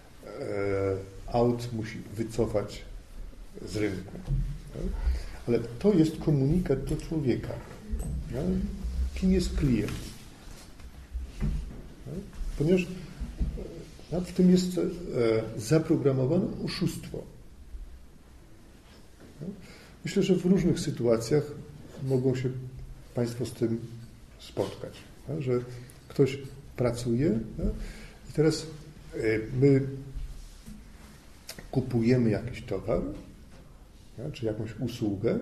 aut musi wycofać z rynku. Ale to jest komunikat do człowieka. Kim jest klient? Ponieważ w tym jest zaprogramowane oszustwo. Myślę, że w różnych sytuacjach mogą się Państwo z tym spotkać, że ktoś pracuje i teraz my kupujemy jakiś towar, czy jakąś usługę,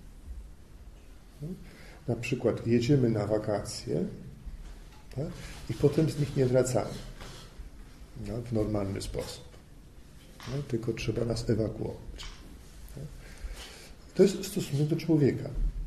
na przykład jedziemy na wakacje i potem z nich nie wracamy w normalny sposób, tylko trzeba nas ewakuować. To jest stosunek do człowieka.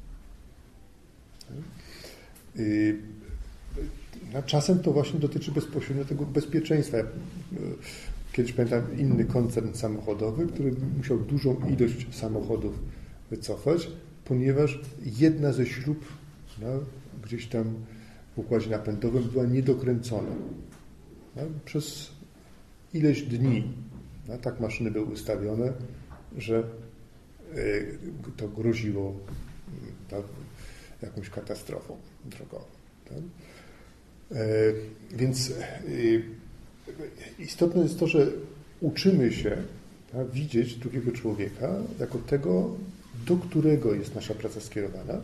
Czasem to właśnie dotyczy bezpośrednio tego bezpieczeństwa. Kiedyś pamiętam inny koncern samochodowy, który musiał dużą ilość samochodów wycofać, ponieważ jedna ze śrub gdzieś tam w układzie napędowym była niedokręcona. Przez ileś dni tak maszyny były ustawione, że to groziło jakąś katastrofą drogową. Więc istotne jest to, że uczymy się widzieć drugiego człowieka jako tego, do którego jest nasza praca skierowana.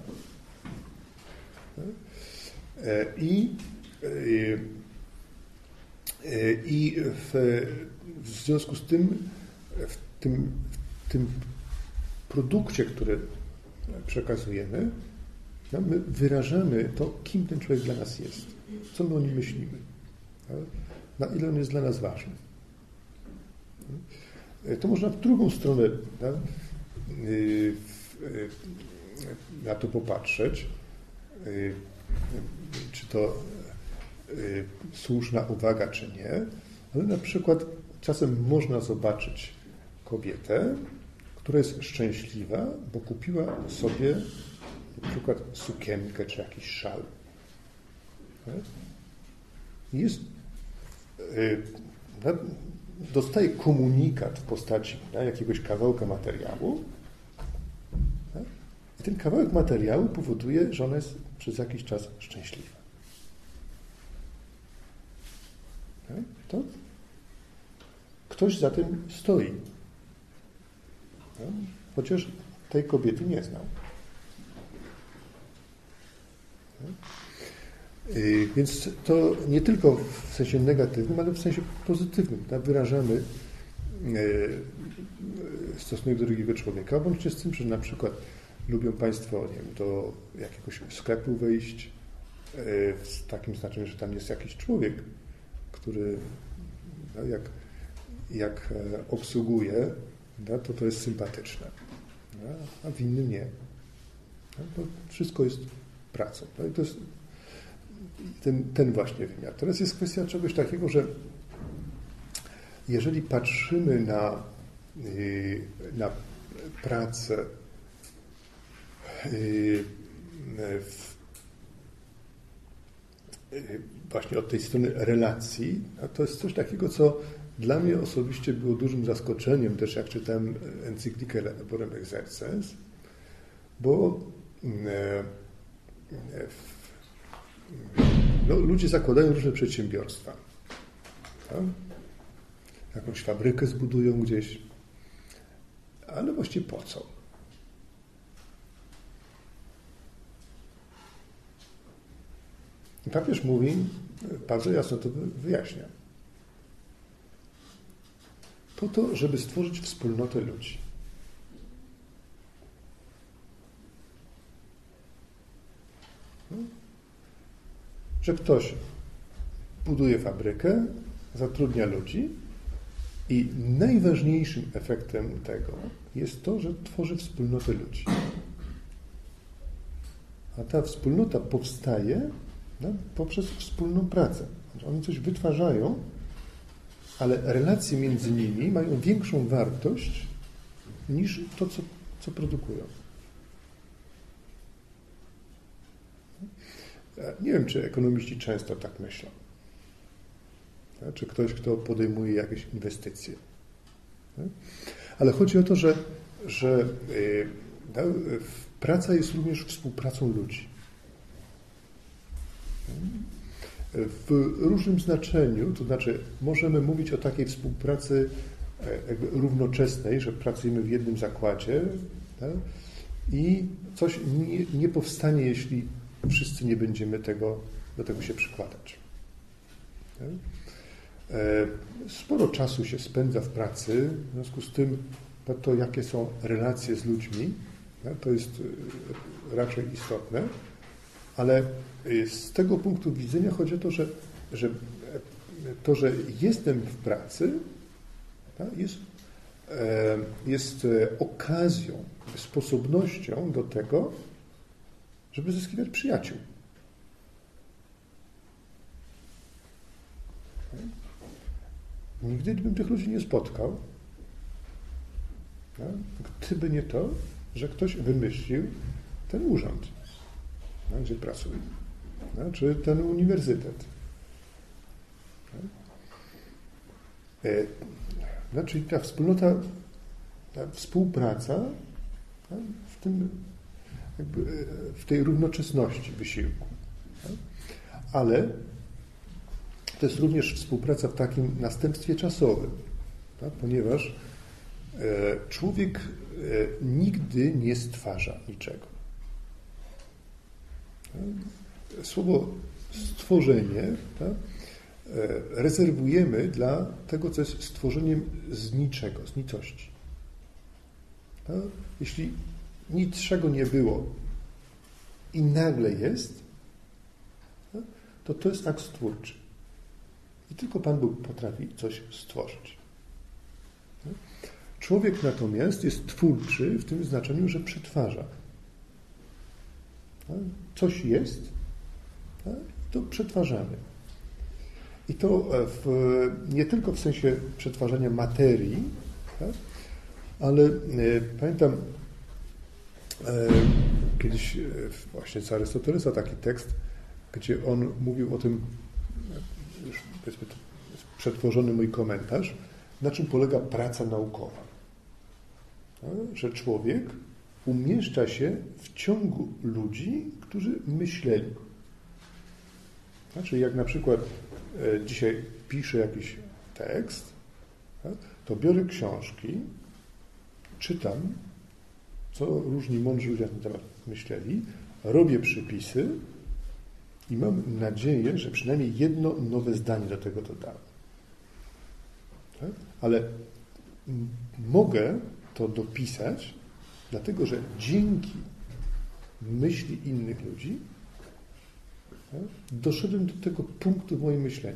I w związku z tym w tym produkcie, który przekazujemy, my wyrażamy to, kim ten człowiek dla nas jest, co my o nim myślimy, na ile on jest dla nas ważny. To można w drugą stronę na to popatrzeć, czy to słuszna uwaga, czy nie, ale na przykład czasem można zobaczyć kobietę, która jest szczęśliwa, bo kupiła sobie na przykład sukienkę czy jakiś szal. Jest, dostaje komunikat w postaci jakiegoś kawałka materiału i ten kawałek materiału powoduje, że ona jest przez jakiś czas szczęśliwa. To ktoś za tym stoi. Chociaż tej kobiety nie znał. Więc to nie tylko w sensie negatywnym, ale w sensie pozytywnym. Wyrażamy stosunek do drugiego człowieka, łącznie z tym, że na przykład lubią Państwo, nie wiem, do jakiegoś sklepu wejść w takim znaczeniu, że tam jest jakiś człowiek, który jak obsługuje, to jest sympatyczne, a w innym nie. To wszystko jest pracą. I to jest ten właśnie wymiar. Teraz jest kwestia czegoś takiego, że jeżeli patrzymy na pracę właśnie od tej strony relacji, to jest coś takiego, co dla mnie osobiście było dużym zaskoczeniem, też jak czytałem encyklikę Laborem Exercens, bo ludzie zakładają różne przedsiębiorstwa. Tak? Jakąś fabrykę zbudują gdzieś, ale właściwie po co? I papież mówi, bardzo jasno to wyjaśnia. Po to, żeby stworzyć wspólnotę ludzi. Że ktoś buduje fabrykę, zatrudnia ludzi i najważniejszym efektem tego jest to, że tworzy wspólnotę ludzi. A ta wspólnota powstaje poprzez wspólną pracę. Oni coś wytwarzają, ale relacje między nimi mają większą wartość niż to, co produkują. Nie wiem, czy ekonomiści często tak myślą. Czy ktoś, kto podejmuje jakieś inwestycje. Ale chodzi o to, że praca jest również współpracą ludzi. W różnym znaczeniu, to znaczy możemy mówić o takiej współpracy jakby równoczesnej, że pracujemy w jednym zakładzie, tak? I coś nie powstanie, jeśli wszyscy nie będziemy do tego się przykładać. Tak? Sporo czasu się spędza w pracy, w związku z tym to, jakie są relacje z ludźmi, tak? To jest raczej istotne, ale z tego punktu widzenia chodzi o to, że jestem w pracy, tak? jest okazją, sposobnością do tego, żeby zyskiwać przyjaciół. Nigdy bym tych ludzi nie spotkał, tak? Gdyby nie to, że ktoś wymyślił ten urząd, tak? Gdzie pracuję, tak? Czy ten uniwersytet. Tak? Czyli ta wspólnota, ta współpraca, tak? W tej równoczesności wysiłku. Tak? Ale to jest również współpraca w takim następstwie czasowym, tak? Ponieważ człowiek nigdy nie stwarza niczego. Tak? Słowo stworzenie, tak? Rezerwujemy dla tego, co jest stworzeniem z niczego, z nicości. Tak? Jeśli niczego nie było i nagle jest, to jest akt stwórczy. I tylko Pan Bóg potrafi coś stworzyć. Człowiek natomiast jest twórczy w tym znaczeniu, że przetwarza. Coś jest, to przetwarzamy. I to nie tylko w sensie przetwarzania materii, ale pamiętam kiedyś właśnie z Arystotelesa taki tekst, gdzie on mówił o tym, już powiedzmy, to jest przetworzony mój komentarz, na czym polega praca naukowa. Że człowiek umieszcza się w ciągu ludzi, którzy myśleli. Znaczy, jak na przykład dzisiaj piszę jakiś tekst, to biorę książki, czytam, co różni mądrzy ludzie na ten temat myśleli, robię przypisy i mam nadzieję, że przynajmniej jedno nowe zdanie do tego dodam. Tak? Ale mogę to dopisać, dlatego że dzięki myśli innych ludzi doszedłem do tego punktu w moim myśleniu.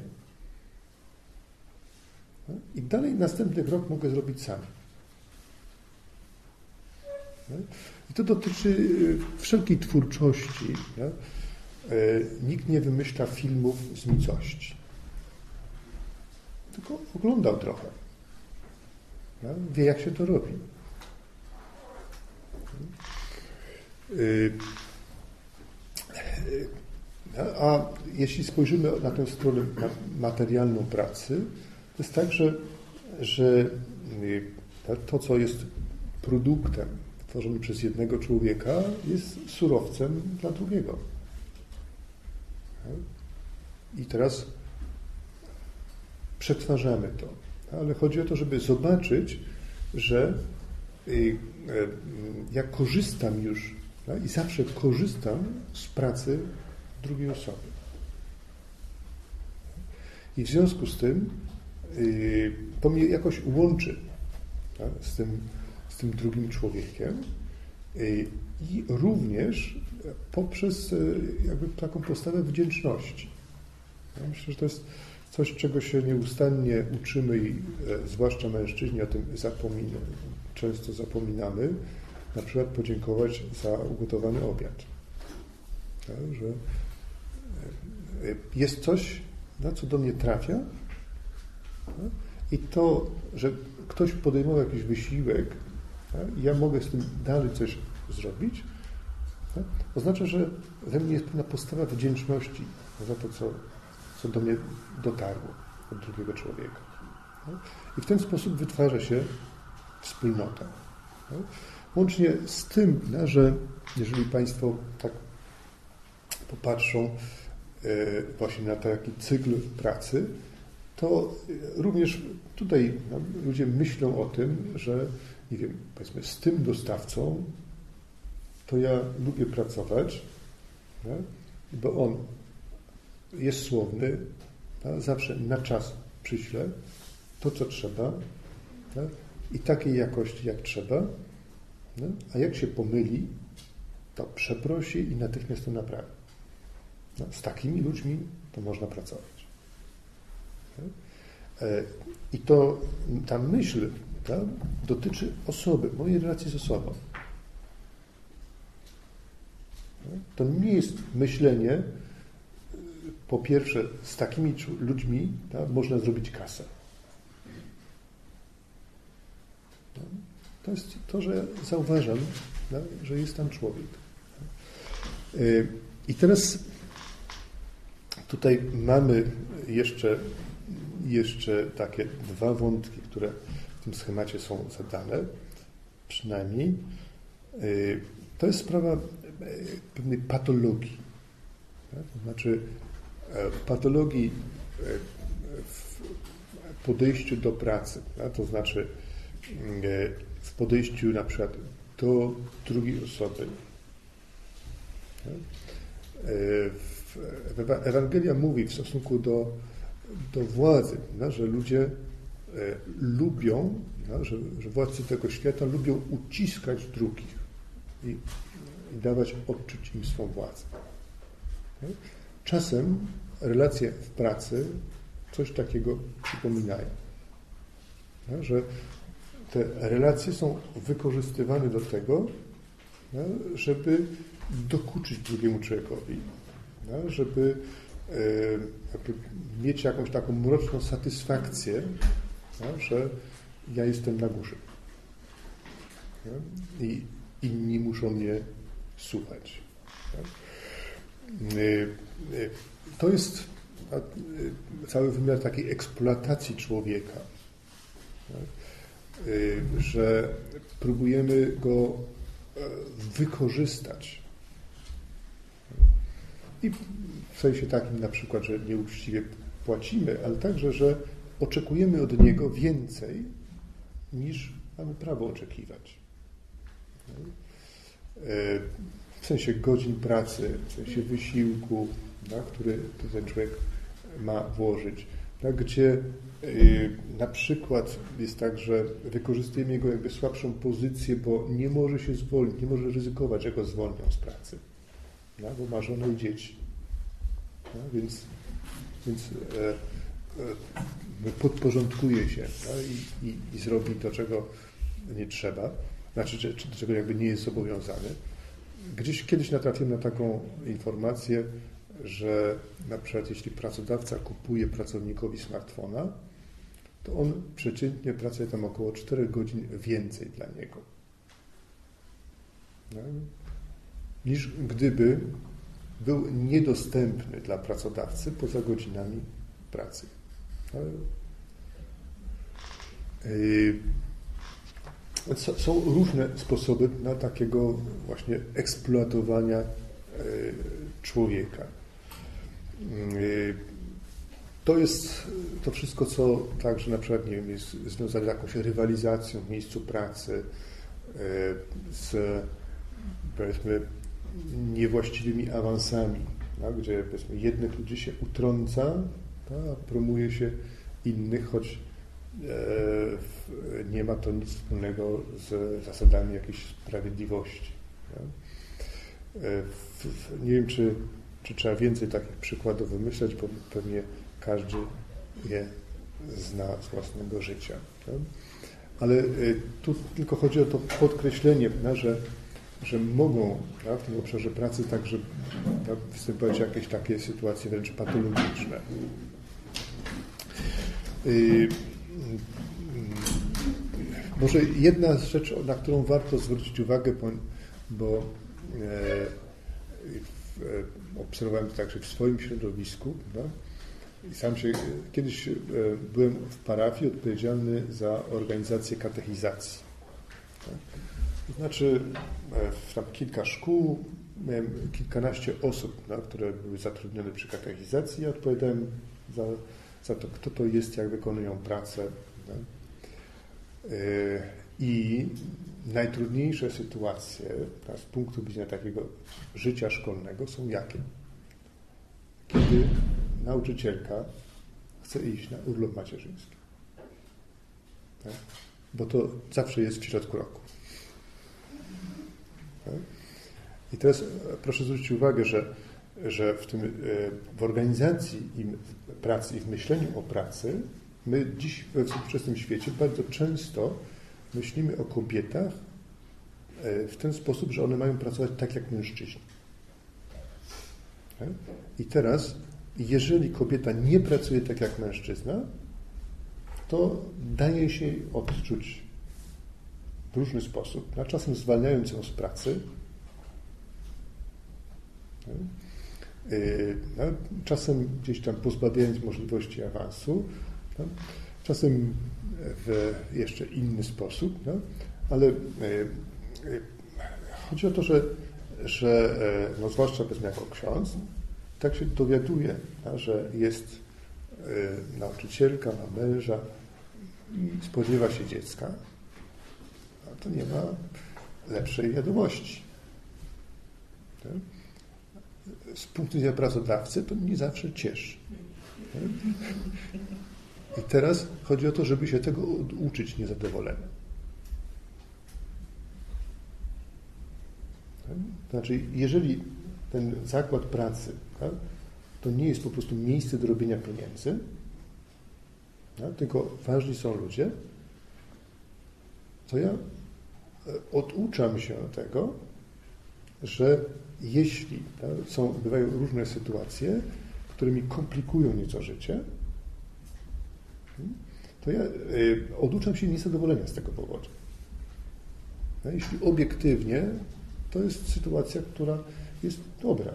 I dalej następny krok mogę zrobić sam. I to dotyczy wszelkiej twórczości. Nikt nie wymyśla filmów z nicości. Tylko oglądał trochę. Wie, jak się to robi. A jeśli spojrzymy na tę stronę materialną pracy, to jest tak, że to, co jest produktem tworzonym przez jednego człowieka, jest surowcem dla drugiego. I teraz przetwarzamy to. Ale chodzi o to, żeby zobaczyć, że ja korzystam już i zawsze korzystam z pracy drugiej osoby. I w związku z tym to mnie jakoś łączy z tym drugim człowiekiem i również poprzez jakby taką postawę wdzięczności. Ja myślę, że to jest coś, czego się nieustannie uczymy i zwłaszcza mężczyźni o tym często zapominamy, na przykład podziękować za ugotowany obiad. Tak, że jest coś, co do mnie trafia i to, że ktoś podejmował jakiś wysiłek i ja mogę z tym dalej coś zrobić, oznacza, że we mnie jest pewna postawa wdzięczności za to, co do mnie dotarło od drugiego człowieka. I w ten sposób wytwarza się wspólnota. Łącznie z tym, że jeżeli Państwo tak popatrzą właśnie na taki cykl pracy, to również tutaj ludzie myślą o tym, że nie wiem, powiedzmy, z tym dostawcą to ja lubię pracować, bo on jest słowny, zawsze na czas przyśle to, co trzeba i takiej jakości, jak trzeba, a jak się pomyli, to przeprosi i natychmiast to naprawi. Z takimi ludźmi to można pracować. I to ta myśl dotyczy osoby, mojej relacji z osobą. To nie jest myślenie, po pierwsze, z takimi ludźmi można zrobić kasę. To jest to, że zauważam, że jest tam człowiek. I teraz tutaj mamy jeszcze takie dwa wątki, które w tym schemacie są zadane, przynajmniej. To jest sprawa pewnej patologii. To znaczy patologii w podejściu do pracy. To znaczy w podejściu na przykład do drugiej osoby. Ewangelia mówi w stosunku do władzy, że ludzie lubią, że władcy tego świata lubią uciskać drugich i dawać odczuć im swą władzę. Czasem relacje w pracy coś takiego przypominają. Że te relacje są wykorzystywane do tego, żeby dokuczyć drugiemu człowiekowi, żeby mieć jakąś taką mroczną satysfakcję, że ja jestem na górze i inni muszą mnie słuchać. To jest cały wymiar takiej eksploatacji człowieka, że próbujemy go wykorzystać. I w sensie takim na przykład, że nieuczciwie płacimy, ale także, że oczekujemy od niego więcej, niż mamy prawo oczekiwać. W sensie godzin pracy, w sensie wysiłku, który ten człowiek ma włożyć. Gdzie na przykład jest tak, że wykorzystujemy jego jakby słabszą pozycję, bo nie może się zwolnić, nie może ryzykować, że go zwolnią z pracy, bo ma żonę i dzieci. Więc podporządkuje się i zrobi to, czego nie trzeba, znaczy, do czego jakby nie jest zobowiązany. Gdzieś kiedyś natrafiłem na taką informację, że na przykład jeśli pracodawca kupuje pracownikowi smartfona, to on przeciętnie pracuje tam około 4 godzin więcej dla niego. Niż gdyby był niedostępny dla pracodawcy poza godzinami pracy. Są różne sposoby na takiego właśnie eksploatowania człowieka. To jest to wszystko, co także na przykład, nie wiem, jest związane z jakąś rywalizacją w miejscu pracy, z, powiedzmy, niewłaściwymi awansami, gdzie, powiedzmy, jednych ludzi się utrąca, a promuje się innych, choć nie ma to nic wspólnego z zasadami jakiejś sprawiedliwości. Nie wiem, czy trzeba więcej takich przykładów wymyślać, bo pewnie każdy je zna z własnego życia. Ale tu tylko chodzi o to podkreślenie, że mogą w tym obszarze pracy także występować jakieś takie sytuacje wręcz patologiczne. Może jedna rzecz, na którą warto zwrócić uwagę, bo obserwowałem to także w swoim środowisku. I sam się kiedyś byłem w parafii odpowiedzialny za organizację katechizacji. To znaczy tam kilka szkół, miałem kilkanaście osób, które były zatrudnione przy katechizacji. Ja odpowiadałem za to, kto to jest, jak wykonują pracę. I najtrudniejsze sytuacje z punktu widzenia takiego życia szkolnego są jakie? Kiedy nauczycielka chce iść na urlop macierzyński. Tak? Bo to zawsze jest w środku roku. Tak? I teraz proszę zwrócić uwagę, że w organizacji pracy i w myśleniu o pracy my dziś we współczesnym świecie bardzo często myślimy o kobietach w ten sposób, że one mają pracować tak jak mężczyźni. I teraz, jeżeli kobieta nie pracuje tak jak mężczyzna, to daje się jej odczuć w różny sposób, czasem zwalniając ją z pracy, czasem gdzieś tam pozbawiając możliwości awansu, czasem w jeszcze inny sposób, ale chodzi o to, że zwłaszcza powiedzmy jako ksiądz, tak się dowiaduje, że jest nauczycielka, ma męża i spodziewa się dziecka, a to nie ma lepszej wiadomości. Z punktu widzenia pracodawcy to nie zawsze cieszy. I teraz chodzi o to, żeby się tego uczyć niezadowolenia. Znaczy, jeżeli ten zakład pracy to nie jest po prostu miejsce do robienia pieniędzy, tylko ważni są ludzie, to ja oduczam się tego, że jeśli bywają różne sytuacje, które mi komplikują nieco życie, to ja oduczam się niezadowolenia z tego powodu. Jeśli obiektywnie, to jest sytuacja, która jest dobra.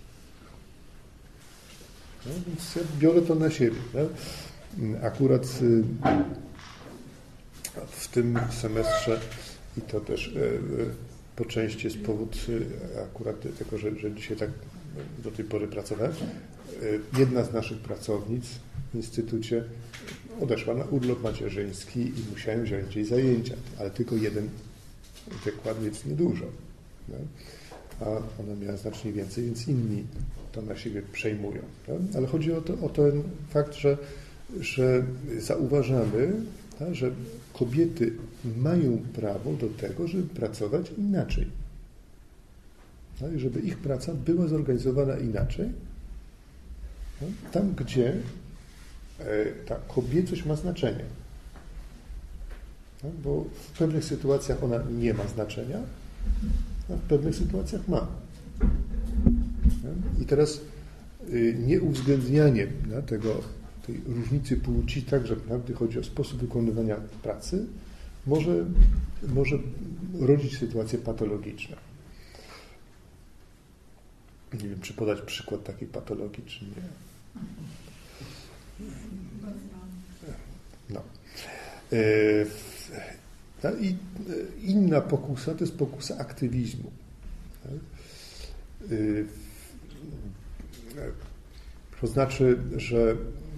Więc ja biorę to na siebie. Akurat w tym semestrze, i to też po części jest powód akurat tego, że dzisiaj tak do tej pory pracowałem, jedna z naszych pracownic w instytucie odeszła na urlop macierzyński i musiałem wziąć jej zajęcia, ale tylko jeden wykład, więc niedużo. No? A ona miała znacznie więcej, więc inni to na siebie przejmują. No? Ale chodzi o ten fakt, że zauważamy, tak, że kobiety mają prawo do tego, żeby pracować inaczej. No? I żeby ich praca była zorganizowana inaczej, no? Tam, gdzie ta kobiecość ma znaczenie. No? Bo w pewnych sytuacjach ona nie ma znaczenia, a w pewnych sytuacjach ma. No? I teraz nieuwzględnianie tej różnicy płci, także gdy chodzi o sposób wykonywania pracy, może rodzić sytuacje patologiczne. Nie wiem, czy podać przykład takiej patologii, czy nie. No. I inna pokusa to jest pokusa aktywizmu. To znaczy, że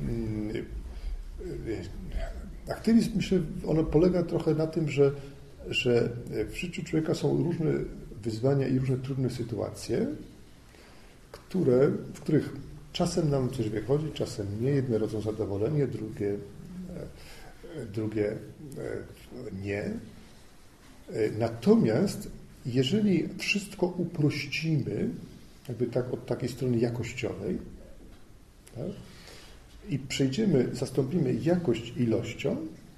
aktywizm, myślę, ono polega trochę na tym, że w życiu człowieka są różne wyzwania i różne trudne sytuacje, w których czasem nam coś wychodzi, czasem nie. Jedne rodzą zadowolenie, drugie nie. Natomiast jeżeli wszystko uprościmy, jakby tak od takiej strony jakościowej, tak, i zastąpimy jakość ilością,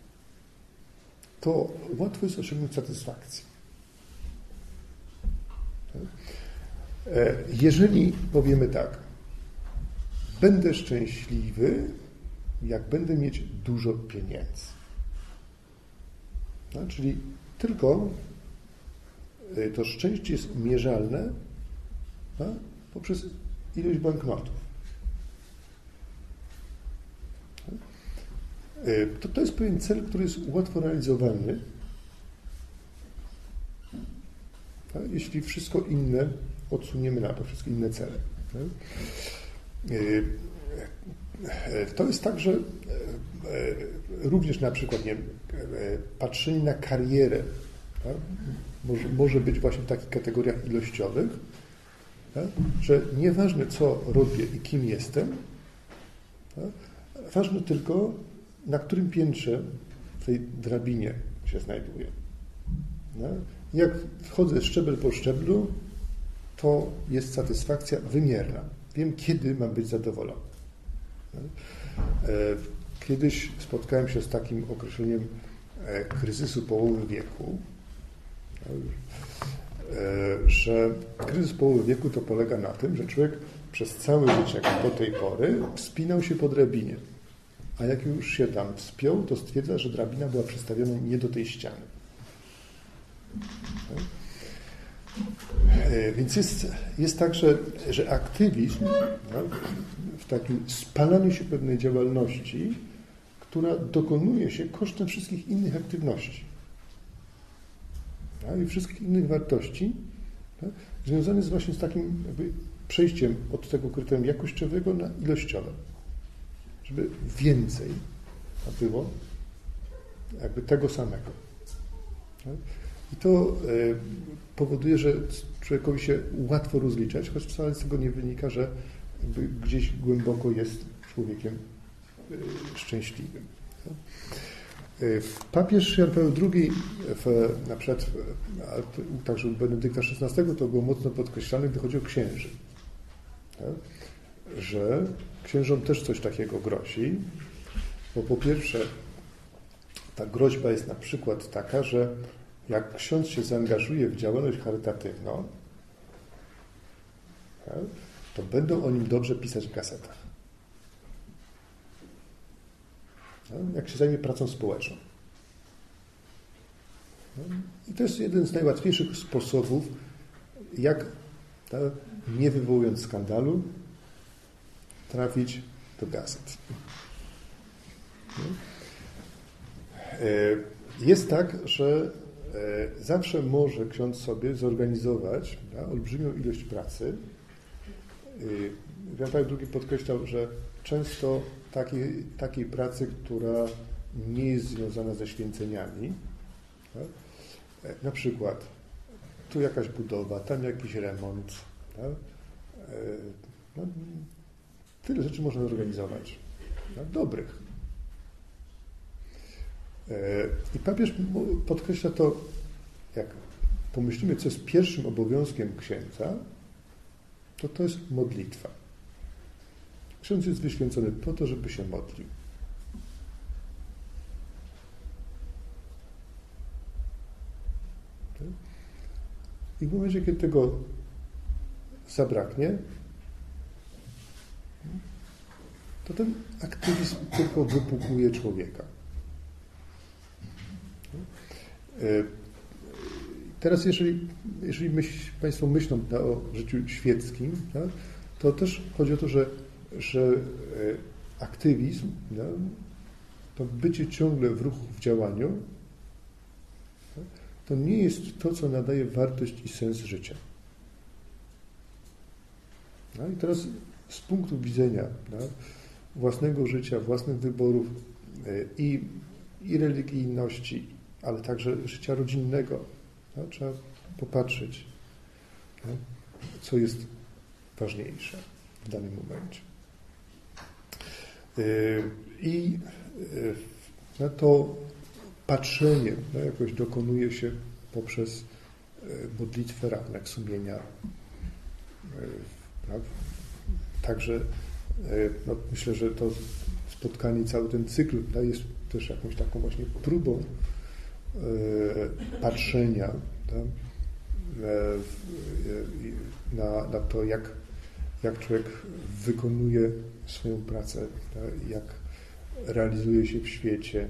to łatwo jest osiągnąć satysfakcję. Tak? Jeżeli powiemy tak, będę szczęśliwy, jak będę mieć dużo pieniędzy. No, czyli tylko to szczęście jest mierzalne, no, poprzez ilość banknotów. To jest pewien cel, który jest łatwo realizowalny, tak? Jeśli wszystko inne odsuniemy na to, wszystkie inne cele. Tak? To jest tak, że również na przykład patrzenie na karierę, tak? może być właśnie w takich kategoriach ilościowych, tak? Że nieważne co robię i kim jestem, tak? Ważne tylko na którym piętrze w tej drabinie się znajduję. Tak? Jak wchodzę szczebel po szczeblu, to jest satysfakcja wymierna. Wiem, kiedy mam być zadowolony. Kiedyś spotkałem się z takim określeniem kryzysu połowy wieku, że kryzys połowy wieku to polega na tym, że człowiek przez całe życie, jak do tej pory, wspinał się po drabinie. A jak już się tam wspiął, to stwierdza, że drabina była przestawiona nie do tej ściany. Więc jest tak, że aktywizm, no, w takim spalaniu się pewnej działalności, która dokonuje się kosztem wszystkich innych aktywności, no, i wszystkich innych wartości, no, związane jest właśnie z takim jakby przejściem od tego kryterium jakościowego na ilościowe, żeby więcej było jakby tego samego. No. I to powoduje, że człowiekowi się łatwo rozliczać, choć wcale z tego nie wynika, że jakby gdzieś głęboko jest człowiekiem szczęśliwym. Papież Jan Paweł II, na przykład także u Benedykta XVI, to było mocno podkreślane, gdy chodzi o księży. Tak? Że księżom też coś takiego grozi, bo po pierwsze ta groźba jest na przykład taka, że jak ksiądz się zaangażuje w działalność charytatywną, to będą o nim dobrze pisać w gazetach. Jak się zajmie pracą społeczną. I to jest jeden z najłatwiejszych sposobów, jak, nie wywołując skandalu, trafić do gazet. Jest tak, że zawsze może ksiądz sobie zorganizować olbrzymią ilość pracy. Jan Paweł II podkreślał, że często takiej pracy, która nie jest związana ze święceniami, tak? Na przykład tu jakaś budowa, tam jakiś remont, tak? No, tyle rzeczy można zorganizować, tak? Dobrych. I papież podkreśla to, jak pomyślimy, co jest pierwszym obowiązkiem księdza, to jest modlitwa. Ksiądz jest wyświęcony po to, żeby się modlił. I w momencie, kiedy tego zabraknie, to ten aktywizm tylko wypukuje człowieka. Teraz, jeżeli Państwo myślą o życiu świeckim, tak, to też chodzi o to, że aktywizm, no, to bycie ciągle w ruchu, w działaniu, tak, to nie jest to, co nadaje wartość i sens życia. No i teraz z punktu widzenia własnego życia, własnych wyborów i religijności, ale także życia rodzinnego, trzeba popatrzeć, co jest ważniejsze w danym momencie. I to patrzenie jakoś dokonuje się poprzez modlitwę, rachunek sumienia. Także myślę, że to spotkanie, cały ten cykl jest też jakąś taką właśnie próbą patrzenia na to, jak człowiek wykonuje swoją pracę, jak realizuje się w świecie.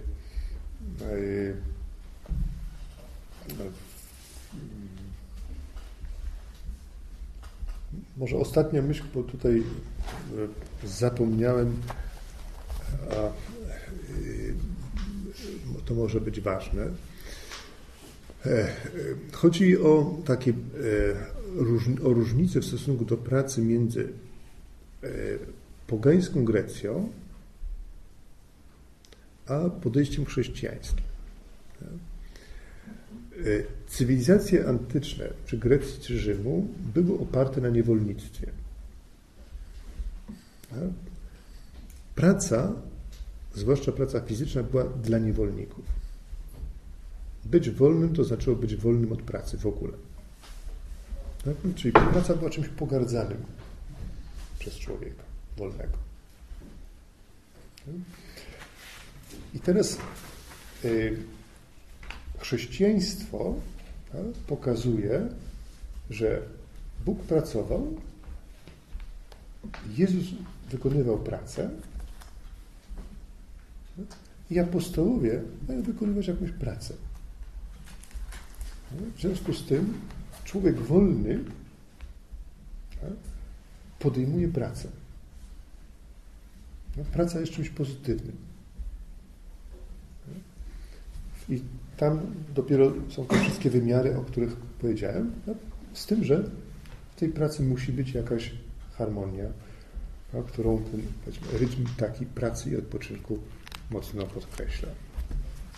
Może ostatnia myśl, bo tutaj zapomniałem, a to może być ważne. Chodzi o takie o różnicę w stosunku do pracy między pogańską Grecją a podejściem chrześcijańskim. Cywilizacje antyczne, czy Grecji, czy Rzymu, były oparte na niewolnictwie. Praca, zwłaszcza praca fizyczna, była dla niewolników. Być wolnym to znaczyło być wolnym od pracy w ogóle. Tak? Czyli praca była czymś pogardzanym przez człowieka wolnego. I teraz chrześcijaństwo pokazuje, że Bóg pracował, Jezus wykonywał pracę i apostołowie mają wykonywać jakąś pracę. W związku z tym człowiek wolny podejmuje pracę. Praca jest czymś pozytywnym. I tam dopiero są te wszystkie wymiary, o których powiedziałem, z tym, że w tej pracy musi być jakaś harmonia, którą ten, powiedzmy, rytm taki pracy i odpoczynku mocno podkreśla.